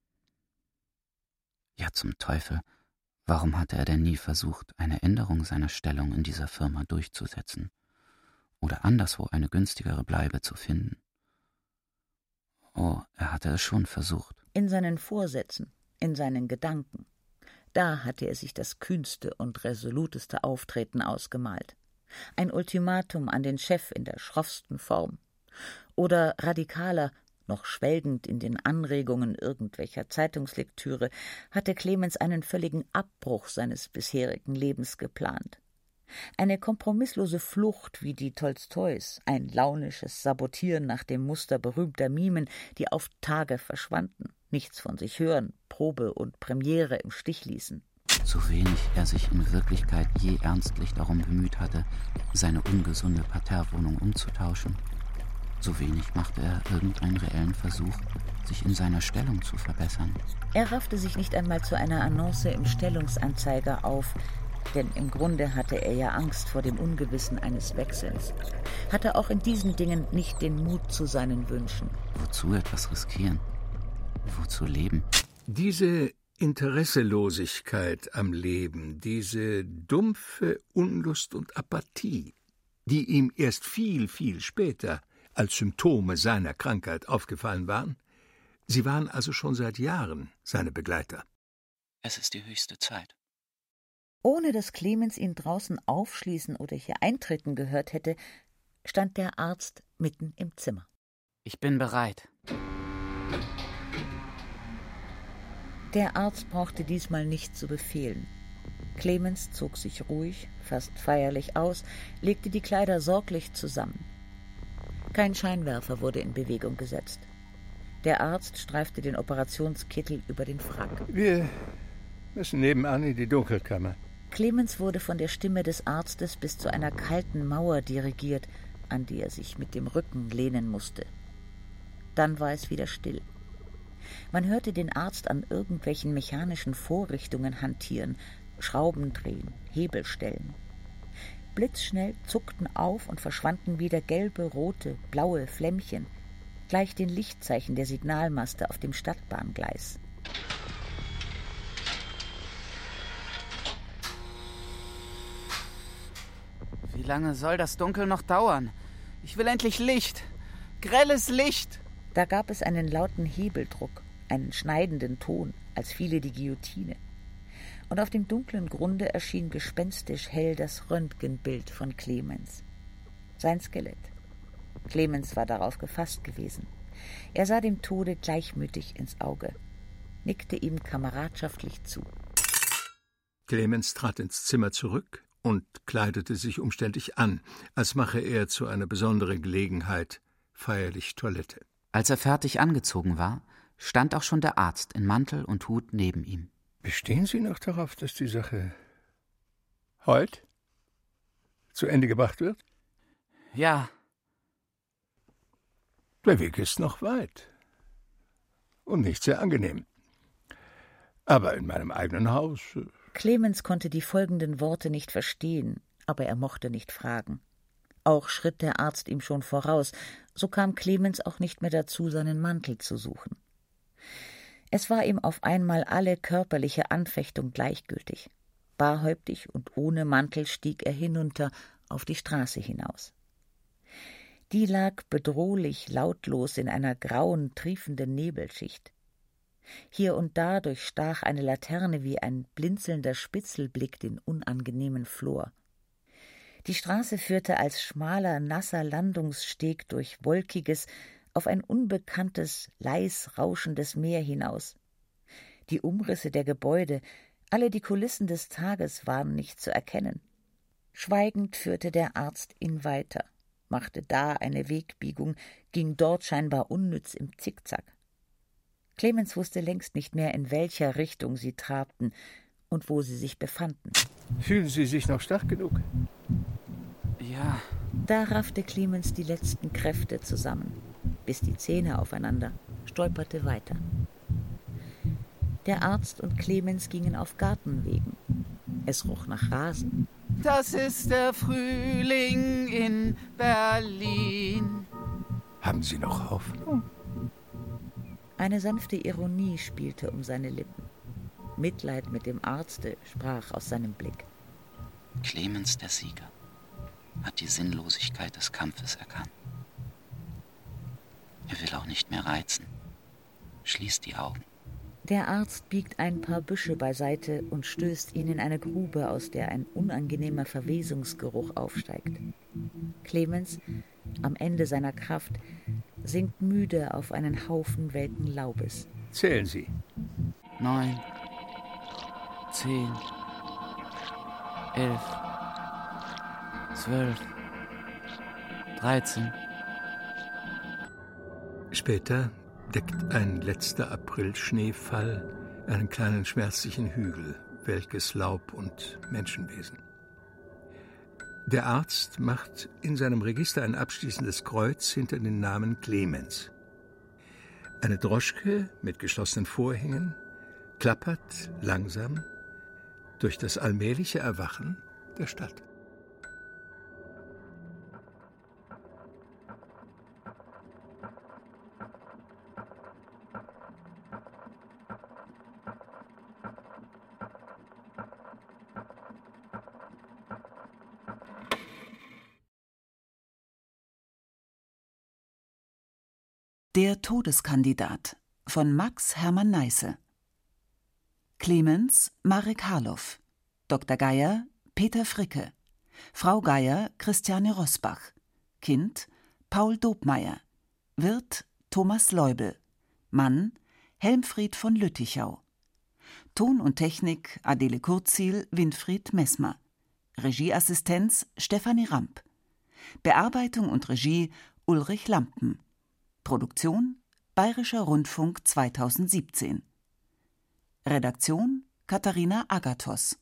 Ja, zum Teufel, warum hatte er denn nie versucht, eine Änderung seiner Stellung in dieser Firma durchzusetzen oder anderswo eine günstigere Bleibe zu finden? Oh, er hatte es schon versucht. In seinen Vorsätzen, in seinen Gedanken. Da hatte er sich das kühnste und resoluteste Auftreten ausgemalt. Ein Ultimatum an den Chef in der schroffsten Form. Oder radikaler, noch schwelgend in den Anregungen irgendwelcher Zeitungslektüre, hatte Clemens einen völligen Abbruch seines bisherigen Lebens geplant. Eine kompromisslose Flucht wie die Tolstois, ein launisches Sabotieren nach dem Muster berühmter Mimen, die auf Tage verschwanden, nichts von sich hören, Probe und Premiere im Stich ließen. So wenig er sich in Wirklichkeit je ernstlich darum bemüht hatte, seine ungesunde Parterrewohnung umzutauschen, so wenig machte er irgendeinen reellen Versuch, sich in seiner Stellung zu verbessern. Er raffte sich nicht einmal zu einer Annonce im Stellungsanzeiger auf, denn im Grunde hatte er ja Angst vor dem Ungewissen eines Wechsels, hatte auch in diesen Dingen nicht den Mut zu seinen Wünschen. Wozu etwas riskieren? Wozu leben? Diese Interesselosigkeit am Leben, diese dumpfe Unlust und Apathie, die ihm erst viel, viel später als Symptome seiner Krankheit aufgefallen waren, sie waren also schon seit Jahren seine Begleiter. Es ist die höchste Zeit. Ohne dass Clemens ihn draußen aufschließen oder hier eintreten gehört hätte, stand der Arzt mitten im Zimmer. Ich bin bereit. Der Arzt brauchte diesmal nicht zu befehlen. Clemens zog sich ruhig, fast feierlich aus, legte die Kleider sorglich zusammen. Kein Scheinwerfer wurde in Bewegung gesetzt. Der Arzt streifte den Operationskittel über den Frack. Wir müssen nebenan in die Dunkelkammer. Clemens wurde von der Stimme des Arztes bis zu einer kalten Mauer dirigiert, an die er sich mit dem Rücken lehnen musste. Dann war es wieder still. Man hörte den Arzt an irgendwelchen mechanischen Vorrichtungen hantieren, Schrauben drehen, Hebel stellen. Blitzschnell zuckten auf und verschwanden wieder gelbe, rote, blaue Flämmchen, gleich den Lichtzeichen der Signalmaste auf dem Stadtbahngleis. Wie lange soll das Dunkel noch dauern? Ich will endlich Licht. Grelles Licht. Da gab es einen lauten Hebeldruck, einen schneidenden Ton, als fiele die Guillotine. Und auf dem dunklen Grunde erschien gespenstisch hell das Röntgenbild von Clemens. Sein Skelett. Clemens war darauf gefasst gewesen. Er sah dem Tode gleichmütig ins Auge, nickte ihm kameradschaftlich zu. Clemens trat ins Zimmer zurück und kleidete sich umständlich an, als mache er zu einer besonderen Gelegenheit feierlich Toilette. Als er fertig angezogen war, stand auch schon der Arzt in Mantel und Hut neben ihm. Bestehen Sie noch darauf, dass die Sache heute zu Ende gebracht wird? Ja. Der Weg ist noch weit und nicht sehr angenehm. Aber in meinem eigenen Haus... Clemens konnte die folgenden Worte nicht verstehen, aber er mochte nicht fragen. Auch schritt der Arzt ihm schon voraus, so kam Clemens auch nicht mehr dazu, seinen Mantel zu suchen. Es war ihm auf einmal alle körperliche Anfechtung gleichgültig. Barhäuptig und ohne Mantel stieg er hinunter auf die Straße hinaus. Die lag bedrohlich lautlos in einer grauen, triefenden Nebelschicht. Hier und da durchstach eine Laterne wie ein blinzelnder Spitzelblick den unangenehmen Flor. Die Straße führte als schmaler, nasser Landungssteg durch wolkiges, auf ein unbekanntes, leis rauschendes Meer hinaus. Die Umrisse der Gebäude, alle die Kulissen des Tages waren nicht zu erkennen. Schweigend führte der Arzt ihn weiter, machte da eine Wegbiegung, ging dort scheinbar unnütz im Zickzack. Clemens wusste längst nicht mehr, in welcher Richtung sie trabten und wo sie sich befanden. Fühlen Sie sich noch stark genug? Ja. Da raffte Clemens die letzten Kräfte zusammen, biss die Zähne aufeinander, stolperte weiter. Der Arzt und Clemens gingen auf Gartenwegen. Es roch nach Rasen. Das ist der Frühling in Berlin. Haben Sie noch Hoffnung? Eine sanfte Ironie spielte um seine Lippen. Mitleid mit dem Arzte sprach aus seinem Blick. Clemens, der Sieger, hat die Sinnlosigkeit des Kampfes erkannt. Er will auch nicht mehr reizen. Schließt die Augen. Der Arzt biegt ein paar Büsche beiseite und stößt ihn in eine Grube, aus der ein unangenehmer Verwesungsgeruch aufsteigt. Clemens, am Ende seiner Kraft, sinkt müde auf einen Haufen welken Laubes. Zählen Sie. Neun, zehn, elf, zwölf, dreizehn. Später deckt ein letzter Aprilschneefall einen kleinen schmerzlichen Hügel, welkes Laub und Menschenwesen. Der Arzt macht in seinem Register ein abschließendes Kreuz hinter den Namen Clemens. Eine Droschke mit geschlossenen Vorhängen klappert langsam durch das allmähliche Erwachen der Stadt. Der Todeskandidat von Max Hermann Neisse. Clemens Marek Harloff, Doktor Geier Peter Fricke, Frau Geier Christiane Rosbach, Kind Paul Dobmeier, Wirt Thomas Leubel, Mann Helmfried von Lüttichau. Ton und Technik Adele Kurzil, Winfried Messmer. Regieassistenz Stefanie Ramp. Bearbeitung und Regie Ulrich Lampen. Produktion Bayerischer Rundfunk zweitausendsiebzehn. Redaktion Katharina Agathos.